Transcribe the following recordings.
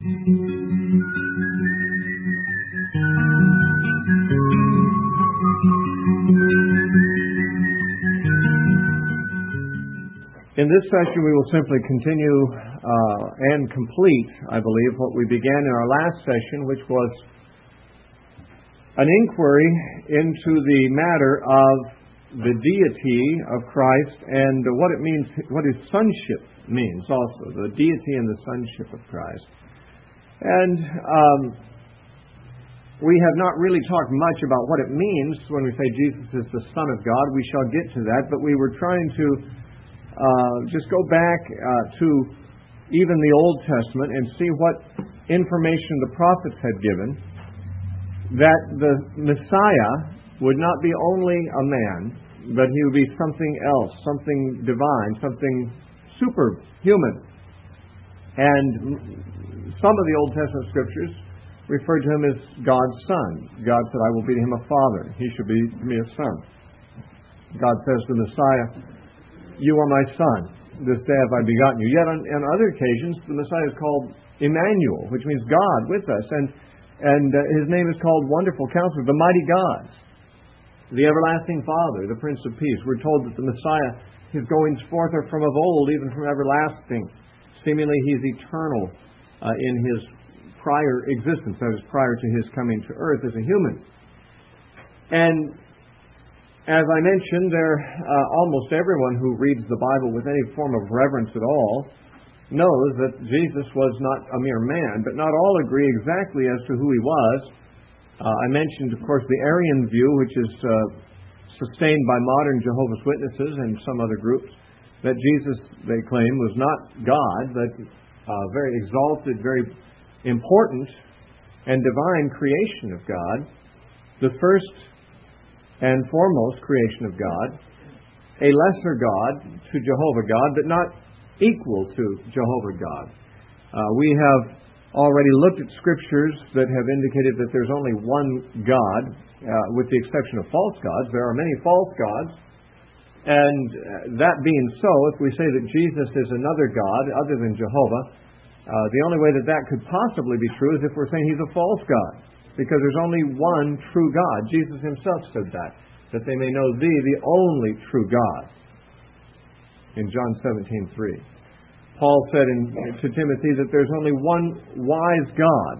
In this session, we will simply continue and complete, I believe, what we began in our last session, which was an inquiry into the matter of the deity of Christ and what it means, what His sonship means also, the deity and the sonship of Christ. And we have not really talked much about what it means when we say Jesus is the Son of God. We shall get to that, but we were trying to just go back to even the Old Testament and see what information the prophets had given, that the Messiah would not be only a man, but He would be something else, something divine, something superhuman. And some of the Old Testament scriptures referred to Him as God's Son. God said, I will be to Him a father. He shall be to me a son. God says to the Messiah, you are my son. This day have I begotten you. Yet on other occasions, the Messiah is called Emmanuel, which means God with us. And His name is called Wonderful Counselor, the Mighty God, the Everlasting Father, the Prince of Peace. We're told that the Messiah, His goings forth are from of old, even from everlasting. Seemingly He's eternal in His prior existence, that is, prior to His coming to earth as a human. And as I mentioned, almost everyone who reads the Bible with any form of reverence at all knows that Jesus was not a mere man, but not all agree exactly as to who He was. I mentioned, of course, the Arian view, which is sustained by modern Jehovah's Witnesses and some other groups, that Jesus, they claim, was not God, but very exalted, very important and divine creation of God, the first and foremost creation of God, a lesser God to Jehovah God, but not equal to Jehovah God. We have already looked at scriptures that have indicated that there's only one God, with the exception of false gods. There are many false gods. And that being so, if we say that Jesus is another God other than Jehovah, the only way that that could possibly be true is if we're saying He's a false God. Because there's only one true God. Jesus Himself said that they may know Thee, the only true God. In John 17:3. Paul said to Timothy that there's only one wise God.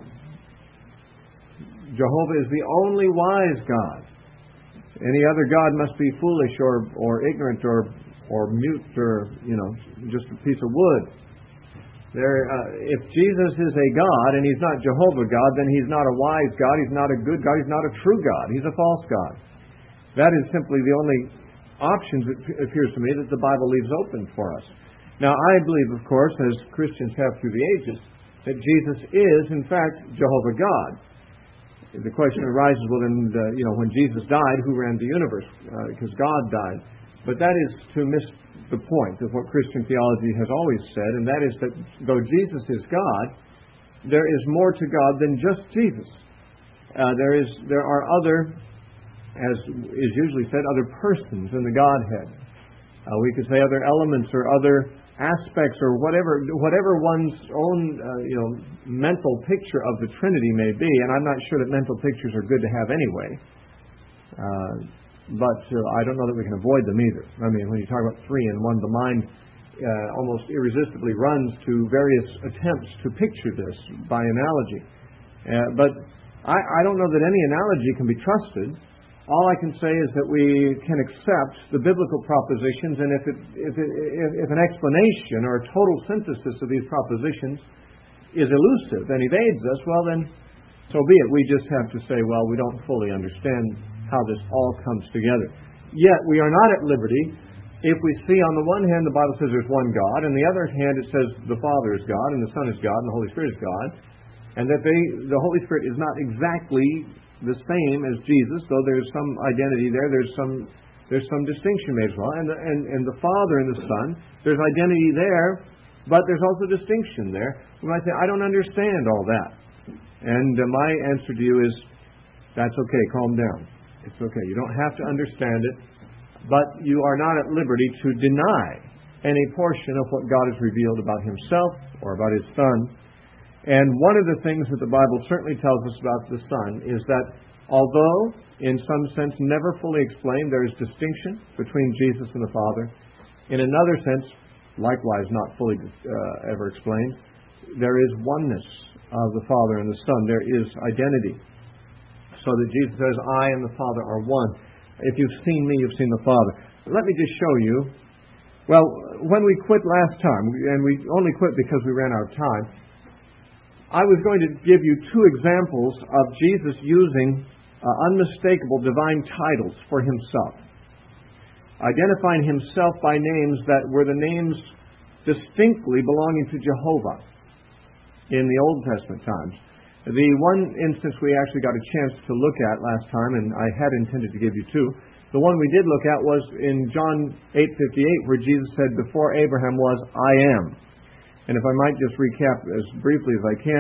Jehovah is the only wise God. Any other God must be foolish or ignorant or mute or, just a piece of wood. If Jesus is a God and He's not Jehovah God, then He's not a wise God, He's not a good God, He's not a true God, He's a false God. That is simply the only options, it appears to me, that the Bible leaves open for us. Now, I believe, of course, as Christians have through the ages, that Jesus is, in fact, Jehovah God. The question arises, well, then, when Jesus died, who ran the universe? Because God died. But that is to miss the point of what Christian theology has always said, and that is that though Jesus is God, there is more to God than just Jesus. There are other, as is usually said, other persons in the Godhead. We could say other elements or other aspects or whatever one's own mental picture of the Trinity may be, and I'm not sure that mental pictures are good to have anyway. But I don't know that we can avoid them either. I mean, when you talk about three in one, the mind almost irresistibly runs to various attempts to picture this by analogy. But I don't know that any analogy can be trusted. All I can say is that we can accept the biblical propositions, and if an explanation or a total synthesis of these propositions is elusive and evades us, well then, so be it. We just have to say, well, we don't fully understand how this all comes together. Yet we are not at liberty if we see on the one hand the Bible says there's one God, and the other hand it says the Father is God, and the Son is God, and the Holy Spirit is God, and that the Holy Spirit is not exactly the same as Jesus, though there's some identity there, there's some distinction made as well, and the Father and the Son, there's identity there, but there's also distinction there. We might say, I don't understand all that. And my answer to you is, that's okay, calm down. It's okay. You don't have to understand it, but you are not at liberty to deny any portion of what God has revealed about Himself or about His Son. And one of the things that the Bible certainly tells us about the Son is that although, in some sense, never fully explained, there is distinction between Jesus and the Father. In another sense, likewise not fully ever explained, there is oneness of the Father and the Son. There is identity. So that Jesus says, I and the Father are one. If you've seen me, you've seen the Father. Let me just show you. Well, when we quit last time, and we only quit because we ran out of time, I was going to give you two examples of Jesus using unmistakable divine titles for himself, identifying himself by names that were the names distinctly belonging to Jehovah in the Old Testament times. The one instance we actually got a chance to look at last time, and I had intended to give you two, the one we did look at was in John 8:58, where Jesus said, before Abraham was, I am. And if I might just recap as briefly as I can,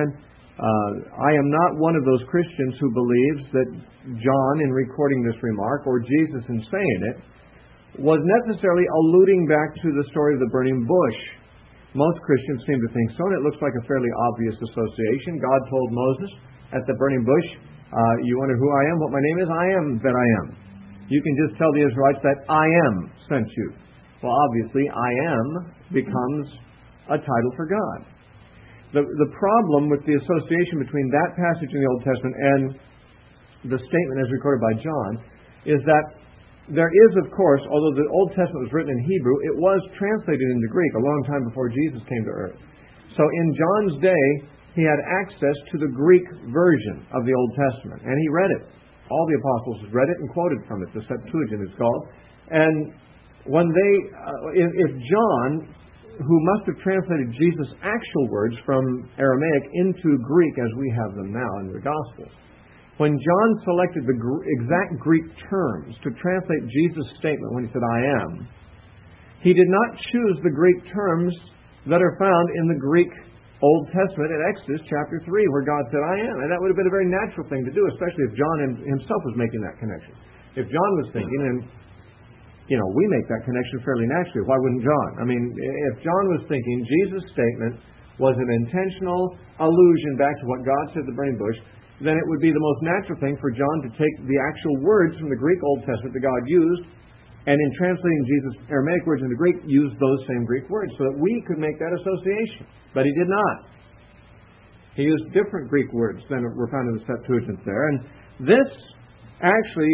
I am not one of those Christians who believes that John, in recording this remark, or Jesus in saying it, was necessarily alluding back to the story of the burning bush. Most Christians seem to think so, and it looks like a fairly obvious association. God told Moses at the burning bush, you wonder who I am, what my name is? I am that I am. You can just tell the Israelites that I am sent you. Well, obviously, I am becomes a title for God. The problem with the association between that passage in the Old Testament and the statement as recorded by John is that there is, of course, although the Old Testament was written in Hebrew, it was translated into Greek a long time before Jesus came to earth. So in John's day, he had access to the Greek version of the Old Testament, and he read it. All the apostles read it and quoted from it. The Septuagint is called. And when if John, who must have translated Jesus' actual words from Aramaic into Greek as we have them now in the Gospels, when John selected the exact Greek terms to translate Jesus' statement when he said, I am, he did not choose the Greek terms that are found in the Greek Old Testament in Exodus chapter 3, where God said, I am. And that would have been a very natural thing to do, especially if John himself was making that connection. If John was thinking, and we make that connection fairly naturally. Why wouldn't John? I mean, if John was thinking Jesus' statement was an intentional allusion back to what God said at the burning bush, then it would be the most natural thing for John to take the actual words from the Greek Old Testament that God used, and in translating Jesus' Aramaic words into Greek, use those same Greek words so that we could make that association. But he did not. He used different Greek words than were found in the Septuagint there. And this, actually,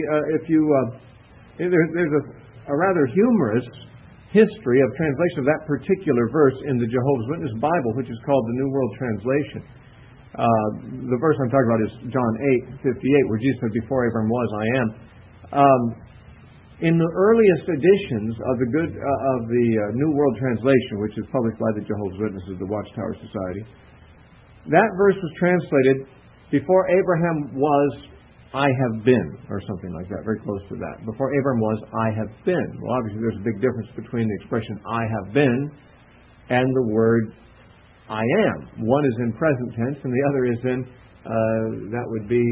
there's a rather humorous history of translation of that particular verse in the Jehovah's Witness Bible, which is called the New World Translation. The verse I'm talking about is John 8:58, where Jesus said, before Abraham was, I am. In the earliest editions of the New World Translation, which is published by the Jehovah's Witnesses, the Watchtower Society, that verse was translated, before Abraham was, I have been, or something like that, very close to that. Before Abraham was, I have been. Well, obviously there's a big difference between the expression I have been and the word I am. One is in present tense, and the other is in, that would be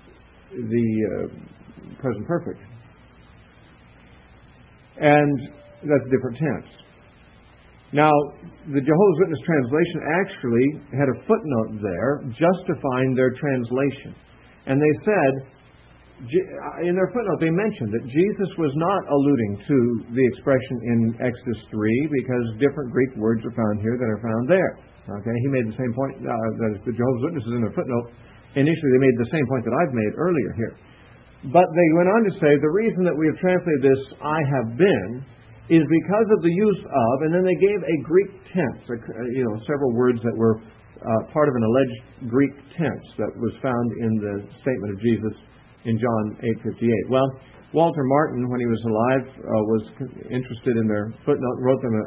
the present perfect. And that's a different tense. Now, the Jehovah's Witness translation actually had a footnote there justifying their translation. And they said, in their footnote, they mentioned that Jesus was not alluding to the expression in Exodus 3 because different Greek words are found here than are found there. Okay, he made the same point, that is, the Jehovah's Witnesses in their footnote, initially they made the same point that I've made earlier here. But they went on to say, the reason that we have translated this, I have been, is because of the use of, and then they gave a Greek tense, several words that were part of an alleged Greek tense that was found in the statement of Jesus in John 8:58. Well, Walter Martin, when he was alive, was interested in their footnote, wrote them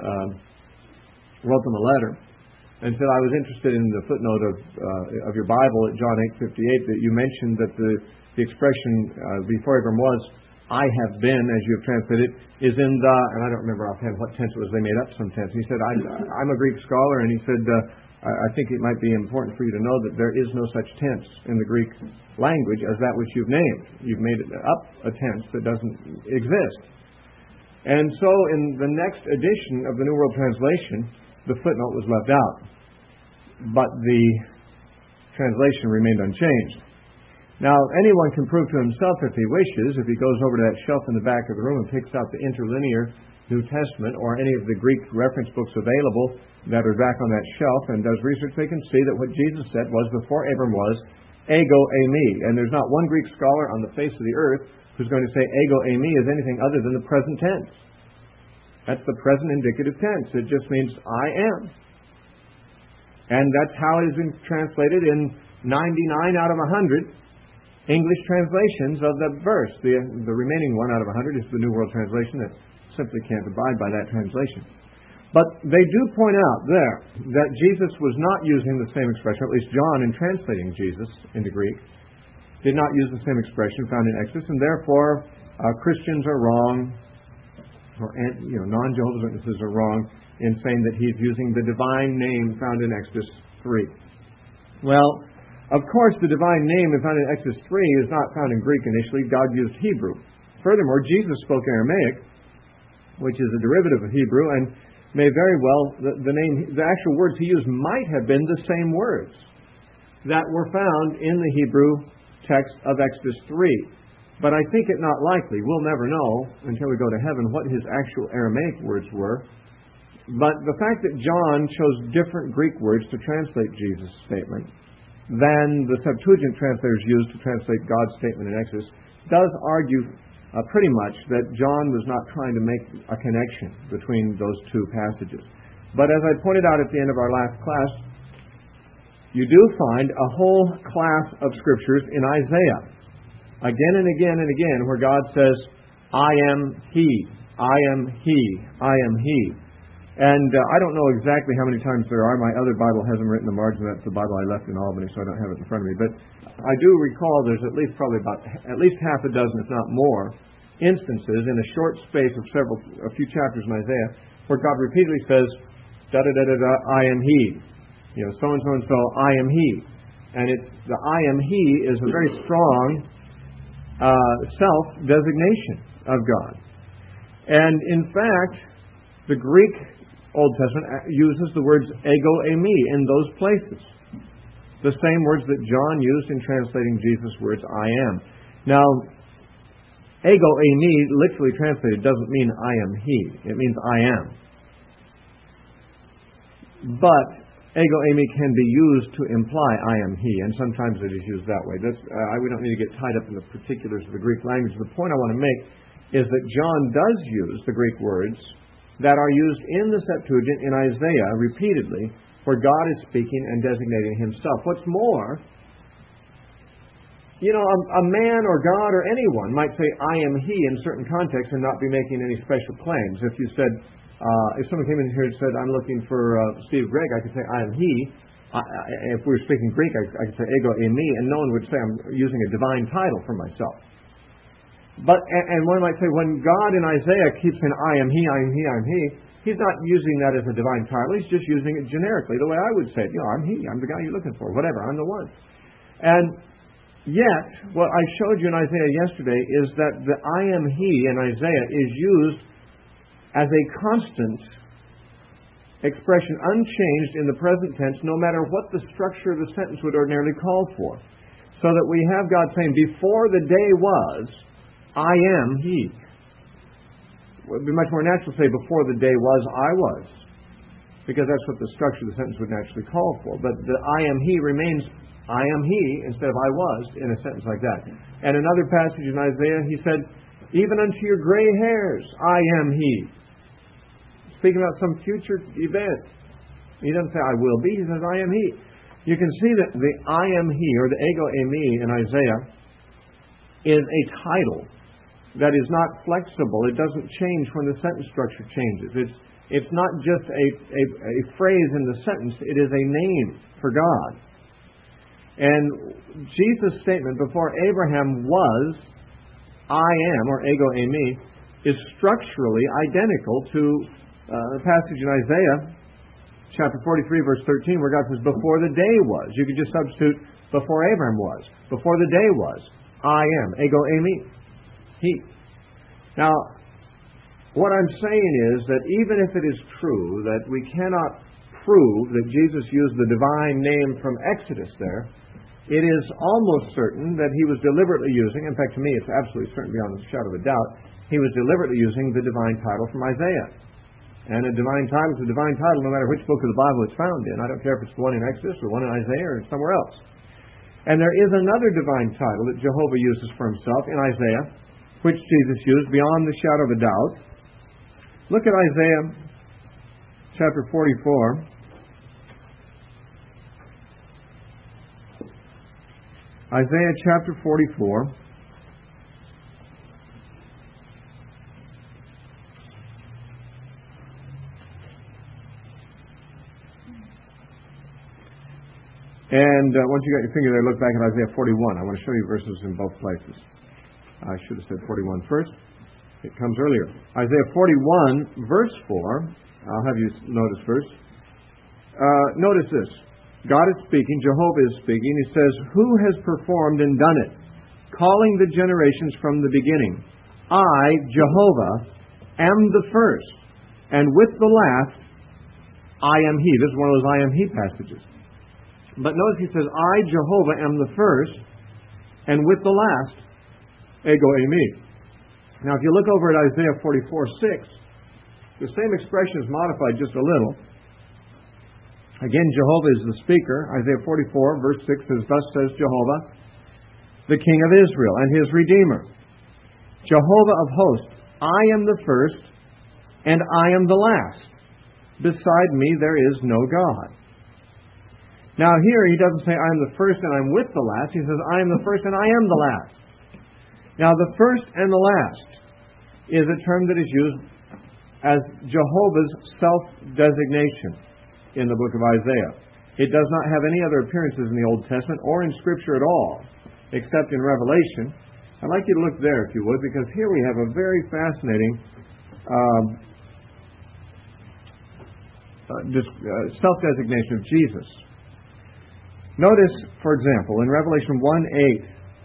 a letter, and said, I was interested in the footnote of your Bible at John 8:58 that you mentioned that the expression before Abraham was, I have been, as you have translated, is in the, and I don't remember offhand what tense it was, they made up some tense. He said, I'm a Greek scholar, and he said, I think it might be important for you to know that there is no such tense in the Greek language as that which you've named. You've made up a tense that doesn't exist. And so in the next edition of the New World Translation, the footnote was left out. But the translation remained unchanged. Now, anyone can prove to himself if he wishes, if he goes over to that shelf in the back of the room and picks out the interlinear New Testament or any of the Greek reference books available that are back on that shelf and does research, they can see that what Jesus said was before Abram was, ego eimi. And there's not one Greek scholar on the face of the earth who's going to say ego eimi is anything other than the present tense. That's the present indicative tense. It just means I am. And that's how it has been translated in 99 out of 100 English translations of the verse. The remaining 1 out of 100 is the New World Translation that simply can't abide by that translation. But they do point out there that Jesus was not using the same expression, at least John, in translating Jesus into Greek, did not use the same expression found in Exodus, and therefore Christians are wrong, or non-Jehovah's Witnesses are wrong in saying that he's using the divine name found in Exodus 3. Well, of course, the divine name found in Exodus 3 is not found in Greek initially. God used Hebrew. Furthermore, Jesus spoke Aramaic, which is a derivative of Hebrew, and may very well, the actual words he used might have been the same words that were found in the Hebrew text of Exodus 3. But I think it not likely. We'll never know until we go to heaven what his actual Aramaic words were. But the fact that John chose different Greek words to translate Jesus' statement than the Septuagint translators used to translate God's statement in Exodus does argue pretty much that John was not trying to make a connection between those two passages. But as I pointed out at the end of our last class, you do find a whole class of scriptures in Isaiah, again and again and again, where God says, I am He, I am He, I am He. And I don't know exactly how many times there are. My other Bible has them written in the margin. That's the Bible I left in Albany, so I don't have it in front of me. But I do recall there's at least half a dozen, if not more, instances in a short space of a few chapters in Isaiah where God repeatedly says, da-da-da-da-da, I am He. So-and-so and so, I am He. And the I am He is a very strong self-designation of God. And in fact, the Greek Old Testament uses the words ego eimi in those places. The same words that John used in translating Jesus' words, I am. Now, ego eimi, literally translated, doesn't mean I am He. It means I am. But ego eimi can be used to imply I am He, and sometimes it is used that way. We don't need to get tied up in the particulars of the Greek language. The point I want to make is that John does use the Greek words that are used in the Septuagint in Isaiah repeatedly, where God is speaking and designating Himself. What's more, a man or God or anyone might say, I am He in certain contexts and not be making any special claims. If you said, if someone came in here and said, I'm looking for Steve Gregg, I could say, I am He. If we were speaking Greek, I could say, ego eimi, and no one would say I'm using a divine title for myself. And one might say, when God in Isaiah keeps saying, I am He, I am He, I am He, He's not using that as a divine title. He's just using it generically, the way I would say it. I'm He. I'm the guy you're looking for. Whatever. I'm the one. And yet, what I showed you in Isaiah yesterday is that the I am He in Isaiah is used as a constant expression, unchanged in the present tense, no matter what the structure of the sentence would ordinarily call for. So that we have God saying, before the day was, I am He. It would be much more natural to say, before the day was, I was. Because that's what the structure of the sentence would naturally call for. But the I am He remains I am He instead of I was in a sentence like that. And another passage in Isaiah, He said, even unto your gray hairs, I am He. Speaking about some future event. He doesn't say I will be, He says I am He. You can see that the I am He, or the ego eimi in Isaiah, is a title that is not flexible. It doesn't change when the sentence structure changes. It's not just a phrase in the sentence. It is a name for God. And Jesus' statement before Abraham was, I am, or ego eimi, is structurally identical to the passage in Isaiah, chapter 43, verse 13, where God says, before the day was. You could just substitute before Abraham was. Before the day was. I am. Ego eimi. He. Now, what I'm saying is that even if it is true that we cannot prove that Jesus used the divine name from Exodus there, it is almost certain that he was deliberately using, in fact to me it's absolutely certain beyond a shadow of a doubt, he was deliberately using the divine title from Isaiah. And a divine title is a divine title no matter which book of the Bible it's found in. I don't care if it's the one in Exodus or one in Isaiah or somewhere else. And there is another divine title that Jehovah uses for himself in Isaiah, which Jesus used beyond the shadow of a doubt. Look at Isaiah chapter 44. Isaiah chapter 44. And once you got your finger there, look back at Isaiah 41. I want to show you verses in both places. I should have said 41 first. It comes earlier. Isaiah 41, verse 4. I'll have you notice first. Notice this. God is speaking. Jehovah is speaking. He says, "Who has performed and done it, calling the generations from the beginning? I, Jehovah, am the first, and with the last, I am He." This is one of those I am He passages. But notice he says, "I, Jehovah, am the first, and with the last, ego eimi." Now, if you look over at Isaiah 44:6, the same expression is modified just a little. Again, Jehovah is the speaker. Isaiah 44, verse 6 says, "Thus says Jehovah, the King of Israel and His Redeemer, Jehovah of hosts, I am the first, and I am the last. Beside me there is no God." Now here he doesn't say, "I am the first and I'm with the last." He says, "I am the first and I am the last." Now the first and the last is a term that is used as Jehovah's self-designation in the book of Isaiah. It does not have any other appearances in the Old Testament or in Scripture at all, except in Revelation. I'd like you to look there, if you would, because here we have a very fascinating self-designation of Jesus. Notice, for example, in Revelation 1:8,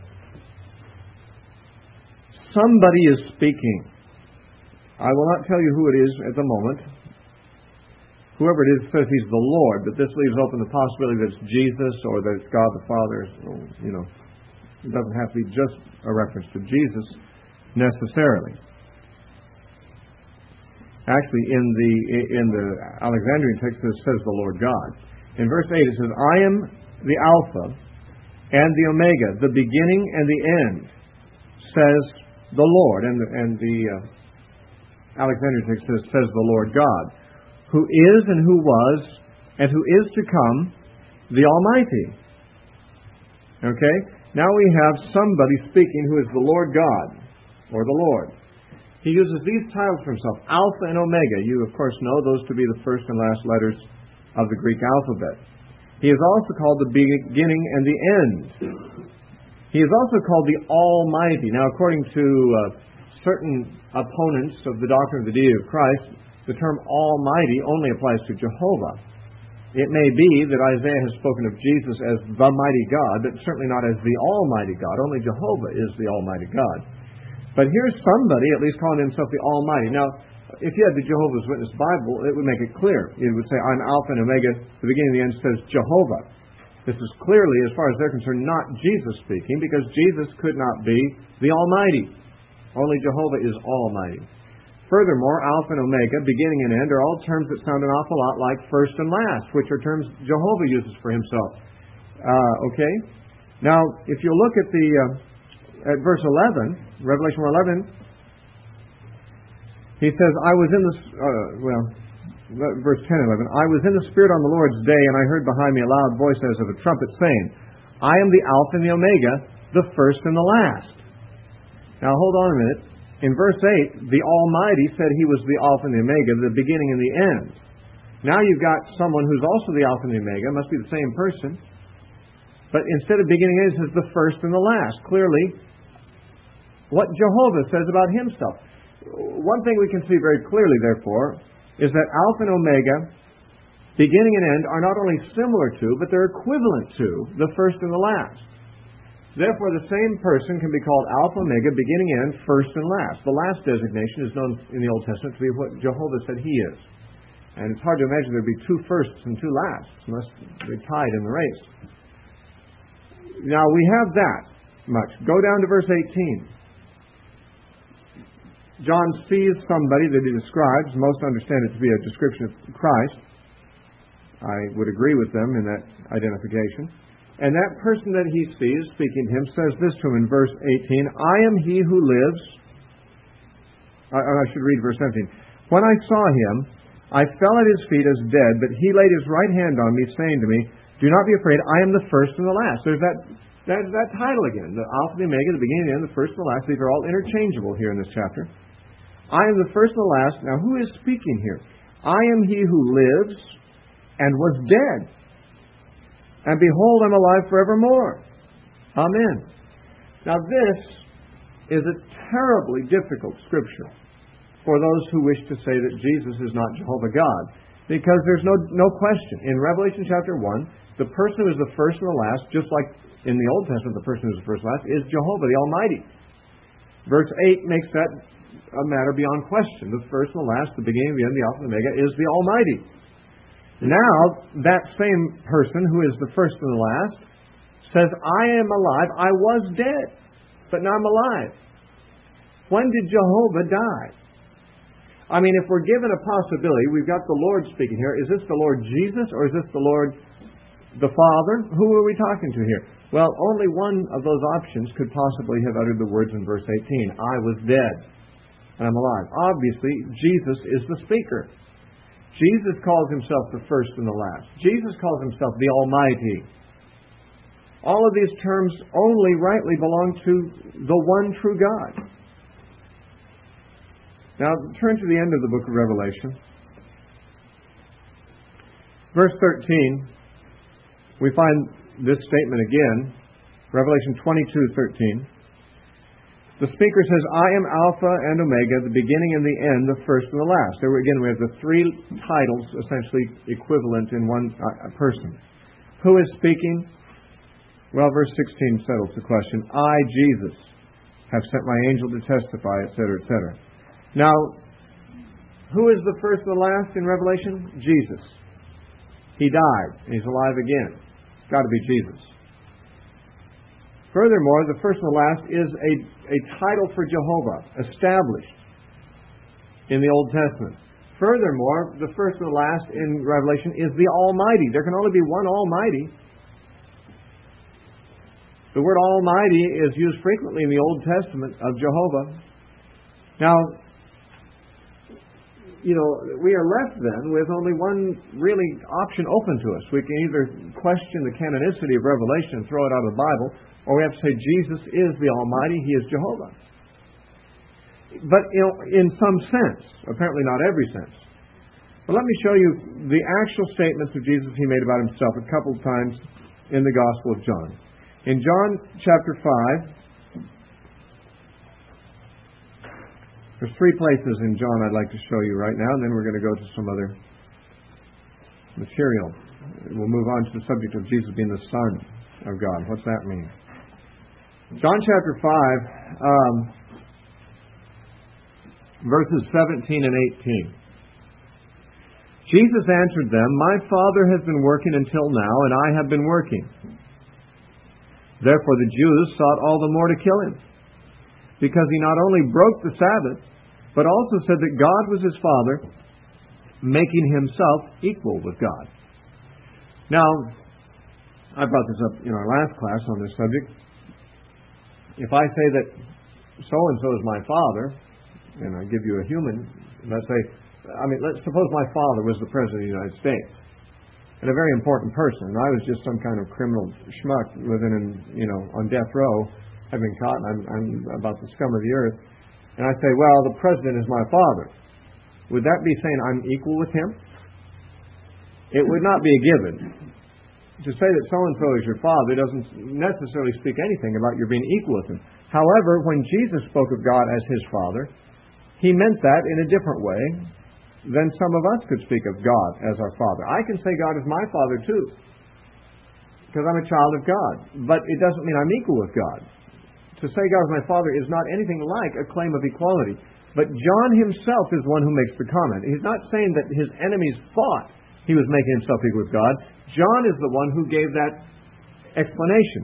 somebody is speaking. I will not tell you who it is at the moment. Whoever it is says he's the Lord, but this leaves open the possibility that it's Jesus or that it's God the Father. You know, it doesn't have to be just a reference to Jesus necessarily. Actually, in the Alexandrian text, it says the Lord God. In verse 8, it says, "I am the Alpha and the Omega, the beginning and the end, says the Lord." And the Alexandrian text says the Lord God, "who is and who was and who is to come, the Almighty." Okay? Now we have somebody speaking who is the Lord God, or the Lord. He uses these titles for himself, Alpha and Omega. You, of course, know those to be the first and last letters of the Greek alphabet. He is also called the beginning and the end. He is also called the Almighty. Now, according to certain opponents of the doctrine of the deity of Christ, the term Almighty only applies to Jehovah. It may be that Isaiah has spoken of Jesus as the mighty God, but certainly not as the Almighty God. Only Jehovah is the Almighty God. But here's somebody at least calling himself the Almighty. Now, if you had the Jehovah's Witness Bible, it would make it clear. It would say, "I'm Alpha and Omega." The beginning and the end says Jehovah. This is clearly, as far as they're concerned, not Jesus speaking, because Jesus could not be the Almighty. Only Jehovah is Almighty. Furthermore, Alpha and Omega, beginning and end, are all terms that sound an awful lot like first and last, which are terms Jehovah uses for himself. Okay? Now, if you look at verse 11, Revelation 11, he says, verse 10 and 11, "I was in the Spirit on the Lord's day, and I heard behind me a loud voice as of a trumpet saying, I am the Alpha and the Omega, the first and the last." Now hold on a minute. In verse 8, the Almighty said He was the Alpha and the Omega, the beginning and the end. Now you've got someone who's also the Alpha and the Omega, must be the same person, but instead of beginning and end, it says the first and the last. Clearly, what Jehovah says about Himself. One thing we can see very clearly, therefore, is that Alpha and Omega, beginning and end, are not only similar to, but they're equivalent to the first and the last. Therefore, the same person can be called Alpha, Omega, beginning, end, first, and last. The last designation is known in the Old Testament to be what Jehovah said He is. And it's hard to imagine there'd be two firsts and two lasts unless they're tied in the race. Now we have that much. Go down to verse 18. John sees somebody that he describes. Most understand it to be a description of Christ. I would agree with them in that identification. And that person that he sees, speaking to him, says this to him in verse 18, I am he who lives. I should read verse 17. When I saw him, I fell at his feet as dead, but he laid his right hand on me, saying to me, do not be afraid, I am the first and the last. There's that title again, the Alpha and the Omega, the beginning and the end, the first and the last. These are all interchangeable here in this chapter. I am the first and the last. Now, who is speaking here? I am he who lives and was dead. And behold, I'm alive forevermore. Amen. Now, this is a terribly difficult scripture for those who wish to say that Jesus is not Jehovah God. Because there's no question. In Revelation chapter 1, the person who is the first and the last, just like in the Old Testament, the person who is the first and last, is Jehovah, the Almighty. Verse 8 makes that a matter beyond question. The first and the last, the beginning, the end, the Alpha and the Omega, is the Almighty. Now, that same person who is the first and the last says, I am alive. I was dead, but now I'm alive. When did Jehovah die? I mean, if we're given a possibility, we've got the Lord speaking here. Is this the Lord Jesus or is this the Lord the Father? Who are we talking to here? Well, only one of those options could possibly have uttered the words in verse 18. I was dead and I'm alive. Obviously, Jesus is the speaker. Jesus calls himself the first and the last. Jesus calls himself the Almighty. All of these terms only rightly belong to the one true God. Now, turn to the end of the book of Revelation. Verse 13, we find this statement again. Revelation 22:13. The speaker says, I am Alpha and Omega, the beginning and the end, the first and the last. There again, we have the three titles essentially equivalent in one person. Who is speaking? Well, verse 16 settles the question. I, Jesus, have sent my angel to testify, etc., etc. Now, who is the first and the last in Revelation? Jesus. He died, and he's alive again. It's got to be Jesus. Furthermore, the first and the last is a title for Jehovah, established in the Old Testament. Furthermore, the first and the last in Revelation is the Almighty. There can only be one Almighty. The word Almighty is used frequently in the Old Testament of Jehovah. Now, we are left then with only one really option open to us. We can either question the canonicity of Revelation and throw it out of the Bible, or we have to say Jesus is the Almighty, He is Jehovah. But in some sense, apparently not every sense. But let me show you the actual statements of Jesus He made about Himself a couple of times in the Gospel of John. In John chapter 5, there's three places in John I'd like to show you right now, and then we're going to go to some other material. We'll move on to the subject of Jesus being the Son of God. What's that mean? John chapter 5, verses 17 and 18. Jesus answered them, my Father has been working until now, and I have been working. Therefore the Jews sought all the more to kill Him, because He not only broke the Sabbath, but also said that God was His Father, making Himself equal with God. Now, I brought this up in our last class on this subject. If I say that so-and-so is my father, and I give you a human, let's suppose my father was the President of the United States, and a very important person, and I was just some kind of criminal schmuck living on death row, I've been caught, and I'm about the scum of the earth, and I say, well, the President is my father. Would that be saying I'm equal with him? It would not be a given. To say that so-and-so is your father doesn't necessarily speak anything about your being equal with him. However, when Jesus spoke of God as His Father, He meant that in a different way than some of us could speak of God as our Father. I can say God is my Father too, because I'm a child of God. But it doesn't mean I'm equal with God. To say God is my Father is not anything like a claim of equality. But John himself is one who makes the comment. He's not saying that his enemies thought he was making himself equal with God. John is the one who gave that explanation.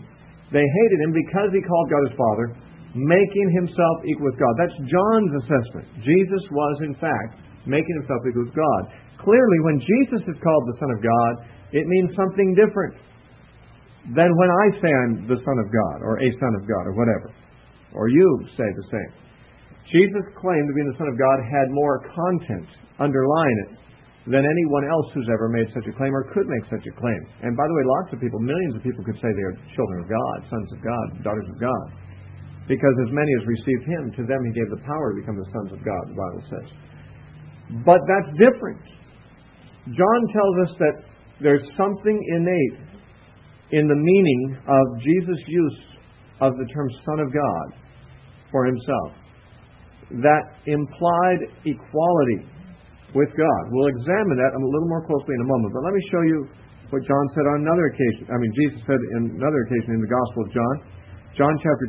They hated him because he called God his Father, making himself equal with God. That's John's assessment. Jesus was, in fact, making himself equal with God. Clearly, when Jesus is called the Son of God, it means something different than when I say I'm the Son of God, or a Son of God, or whatever. Or you say the same. Jesus' claim to being the Son of God had more content underlying it than anyone else who's ever made such a claim or could make such a claim. And by the way, lots of people, millions of people could say they are children of God, sons of God, daughters of God. Because as many as received him, to them he gave the power to become the sons of God, the Bible says. But that's different. John tells us that there's something innate in the meaning of Jesus' use of the term Son of God for himself that implied equality with God. We'll examine that a little more closely in a moment, but let me show you what John said on another occasion. Jesus said in another occasion in the Gospel of John, John chapter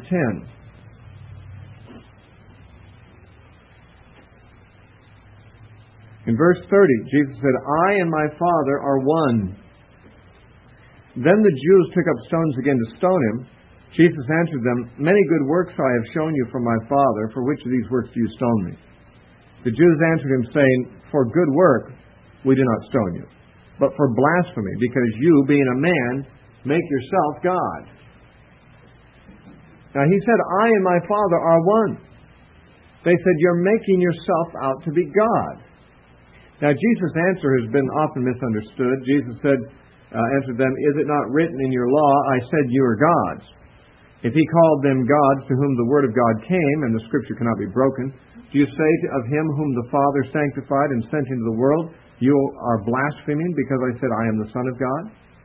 10. In verse 30, Jesus said, I and my Father are one. Then the Jews took up stones again to stone him. Jesus answered them, many good works I have shown you from my Father. For which of these works do you stone me? The Jews answered him, saying, for good work we do not stone you, but for blasphemy, because you, being a man, make yourself God. Now he said, I and my Father are one. They said, you're making yourself out to be God. Now Jesus' answer has been often misunderstood. Jesus answered them, is it not written in your law, I said you are gods? If he called them gods to whom the word of God came, and the scripture cannot be broken, do you say of him whom the Father sanctified and sent into the world, you are blaspheming because I said I am the Son of God?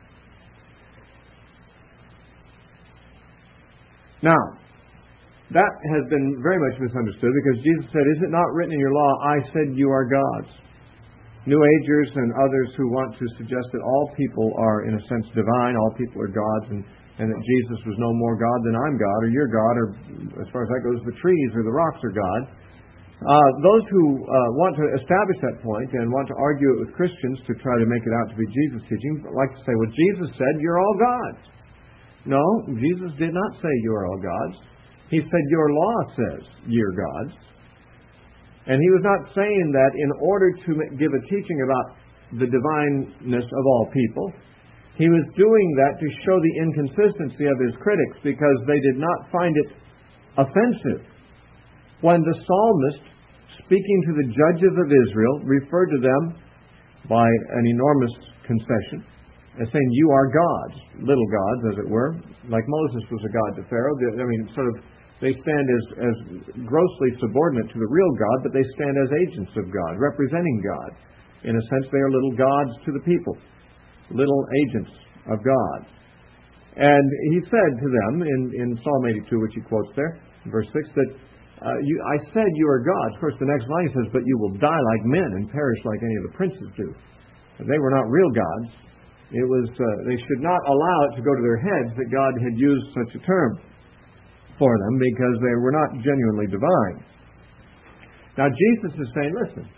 Now, that has been very much misunderstood because Jesus said, is it not written in your law, I said you are gods? New Agers and others who want to suggest that all people are, in a sense, divine, all people are gods, and that Jesus was no more God than I'm God, or you're God, or as far as that goes, the trees or the rocks are God. Those who want to establish that point and want to argue it with Christians to try to make it out to be Jesus' teaching, like to say, well, Jesus said, you're all gods. No, Jesus did not say you are all gods. He said, your law says you're gods. And he was not saying that in order to give a teaching about the divineness of all people. He was doing that to show the inconsistency of his critics because they did not find it offensive when the psalmist, speaking to the judges of Israel, referred to them by an enormous concession as saying, you are gods, little gods, as it were, like Moses was a god to Pharaoh. They stand as grossly subordinate to the real God, but they stand as agents of God, representing God. In a sense, they are little gods to the people, little agents of God. And he said to them in Psalm 82, which he quotes there, in verse 6, that I said you are gods. Of course, the next line says, but you will die like men and perish like any of the princes do. They were not real gods. It was they should not allow it to go to their heads that God had used such a term for them because they were not genuinely divine. Now Jesus is saying, listen,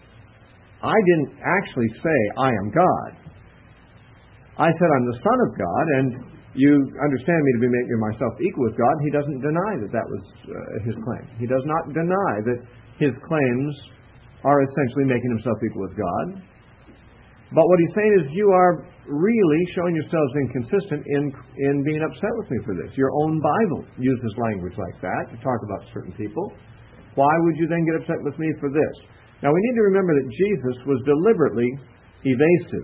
I didn't actually say I am God. I said I'm the Son of God, and you understand me to be making myself equal with God. He doesn't deny that was his claim. He does not deny that his claims are essentially making himself equal with God. But what he's saying is you are really showing yourselves inconsistent in being upset with me for this. Your own Bible uses language like that to talk about certain people. Why would you then get upset with me for this? Now we need to remember that Jesus was deliberately evasive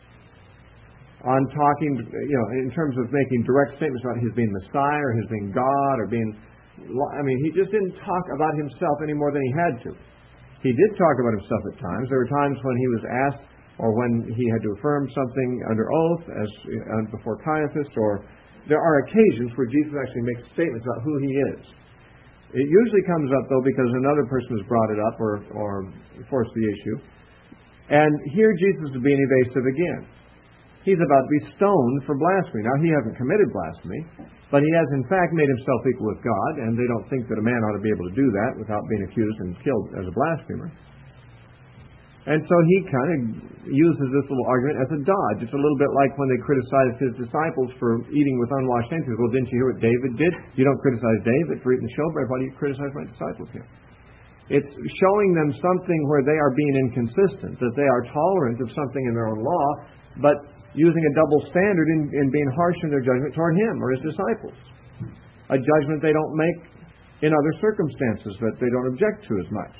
on talking, in terms of making direct statements about his being Messiah or his being God or being... he just didn't talk about himself any more than he had to. He did talk about himself at times. There were times when he was asked or when he had to affirm something under oath as before Caiaphas, or there are occasions where Jesus actually makes statements about who he is. It usually comes up, though, because another person has brought it up or forced the issue. And here Jesus is being evasive again. He's about to be stoned for blasphemy. Now, he hasn't committed blasphemy, but he has, in fact, made himself equal with God, and they don't think that a man ought to be able to do that without being accused and killed as a blasphemer. And so he kind of uses this little argument as a dodge. It's a little bit like when they criticized his disciples for eating with unwashed hands. Well, didn't you hear what David did? You don't criticize David for eating showbread. Why do you criticize my disciples here? It's showing them something where they are being inconsistent, that they are tolerant of something in their own law, but using a double standard in being harsh in their judgment toward him or his disciples. A judgment they don't make in other circumstances that they don't object to as much.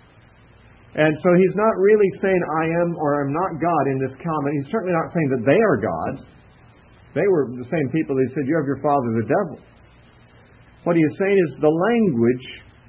And so he's not really saying I am or I'm not God in this comment. He's certainly not saying that they are gods. They were the same people that said, you have your father the devil. What he is saying is the language,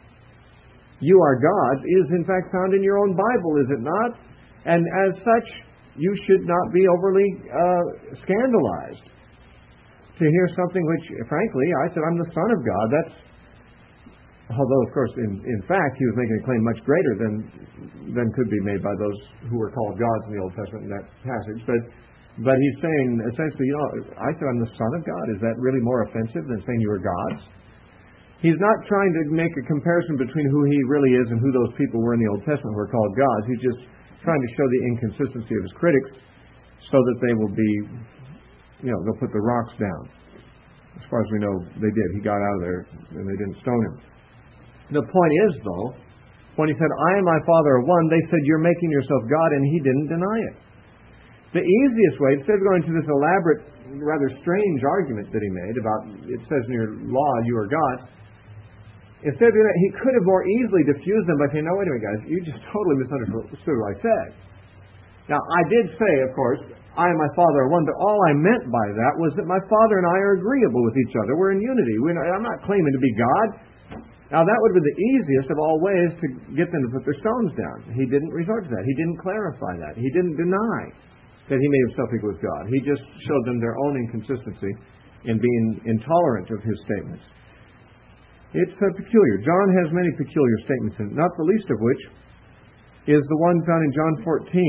you are gods, is in fact found in your own Bible, is it not? And as such, you should not be overly scandalized to hear something which, frankly, I said, I'm the Son of God. That's, although, of course, in fact, he was making a claim much greater than could be made by those who were called gods in the Old Testament in that passage. But he's saying, essentially, I said I'm the Son of God. Is that really more offensive than saying you are gods? He's not trying to make a comparison between who he really is and who those people were in the Old Testament who were called gods. He's just trying to show the inconsistency of his critics so that they will be, they'll put the rocks down. As far as we know, they did. He got out of there and they didn't stone him. The point is, though, when he said, I and my Father are one, they said, you're making yourself God, and he didn't deny it. The easiest way, instead of going to this elaborate, rather strange argument that he made about, it says in your law, you are God, instead of doing that, he could have more easily diffused them by saying, no, wait a minute, guys, you just totally misunderstood what I said. Now, I did say, of course, I and my Father are one, but all I meant by that was that my Father and I are agreeable with each other. We're in unity. I'm not claiming to be God. Now, that would be the easiest of all ways to get them to put their stones down. He didn't resort to that. He didn't clarify that. He didn't deny that he made himself equal with God. He just showed them their own inconsistency in being intolerant of his statements. It's peculiar. John has many peculiar statements in it, not the least of which is the one found in John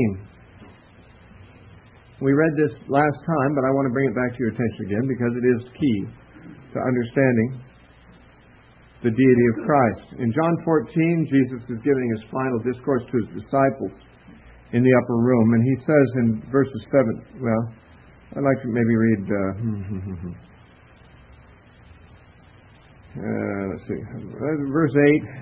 14. We read this last time, but I want to bring it back to your attention again because it is key to understanding the deity of Christ. In John 14, Jesus is giving his final discourse to his disciples in the upper room, and he says in verses 7, well, I'd like to maybe read, let's see, verse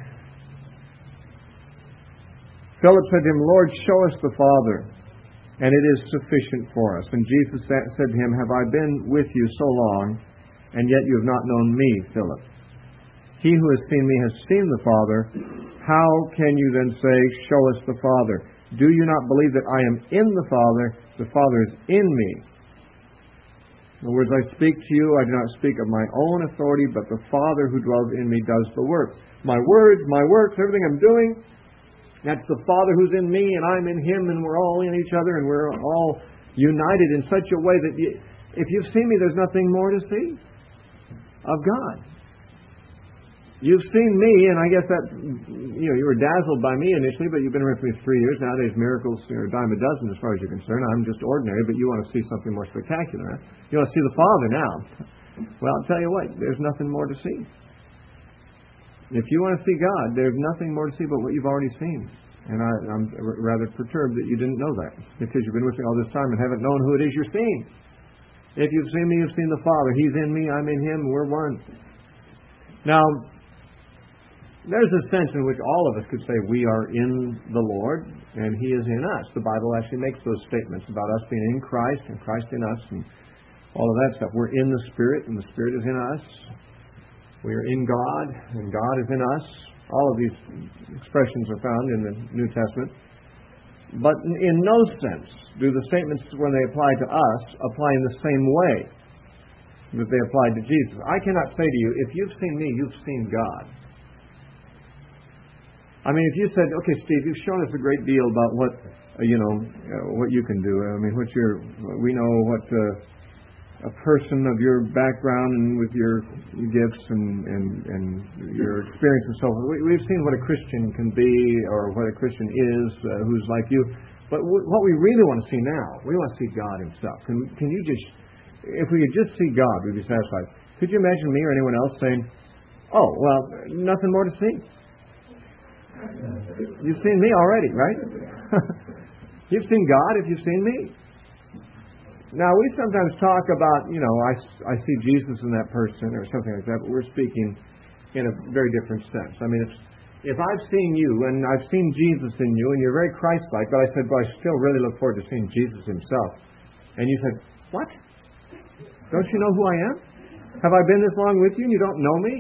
8. Philip said to him, Lord, show us the Father, and it is sufficient for us. And Jesus said to him, have I been with you so long, and yet you have not known me, Philip? He who has seen me has seen the Father. How can you then say, show us the Father? Do you not believe that I am in the Father is in me? In other words, I speak to you, I do not speak of my own authority, but the Father who dwells in me does the works. My words, my works, everything I'm doing, that's the Father who's in me, and I'm in Him, and we're all in each other, and we're all united in such a way that if you've seen me, there's nothing more to see of God. You've seen me, and I guess that, you were dazzled by me initially, but you've been with me 3 years. Nowadays, miracles are a dime a dozen as far as you're concerned. I'm just ordinary, but you want to see something more spectacular. Huh? You want to see the Father now. Well, I'll tell you what, there's nothing more to see. If you want to see God, there's nothing more to see but what you've already seen. And I'm rather perturbed that you didn't know that, because you've been with me all this time and haven't known who it is you're seeing. If you've seen me, you've seen the Father. He's in me, I'm in Him, we're one. Now, there's a sense in which all of us could say we are in the Lord and He is in us. The Bible actually makes those statements about us being in Christ and Christ in us and all of that stuff. We're in the Spirit and the Spirit is in us. We are in God and God is in us. All of these expressions are found in the New Testament. But in no sense do the statements, when they apply to us, apply in the same way that they applied to Jesus. I cannot say to you, if you've seen me, you've seen God. I mean, if you said, okay, Steve, you've shown us a great deal about what you can do. I mean, we know what a person of your background and with your gifts and your experience and so forth. We've seen what a Christian can be or what a Christian is who's like you. But what we really want to see now, we want to see God Himself. Can you just, if we could just see God, we'd be satisfied. Could you imagine me or anyone else saying, oh, well, nothing more to see? You've seen me already, right? You've seen God if you've seen me. Now, we sometimes talk about, I see Jesus in that person or something like that, but we're speaking in a very different sense. I mean, if I've seen you and I've seen Jesus in you and you're very Christ-like, but I said, well, I still really look forward to seeing Jesus himself. And you said, what? Don't you know who I am? Have I been this long with you and you don't know me?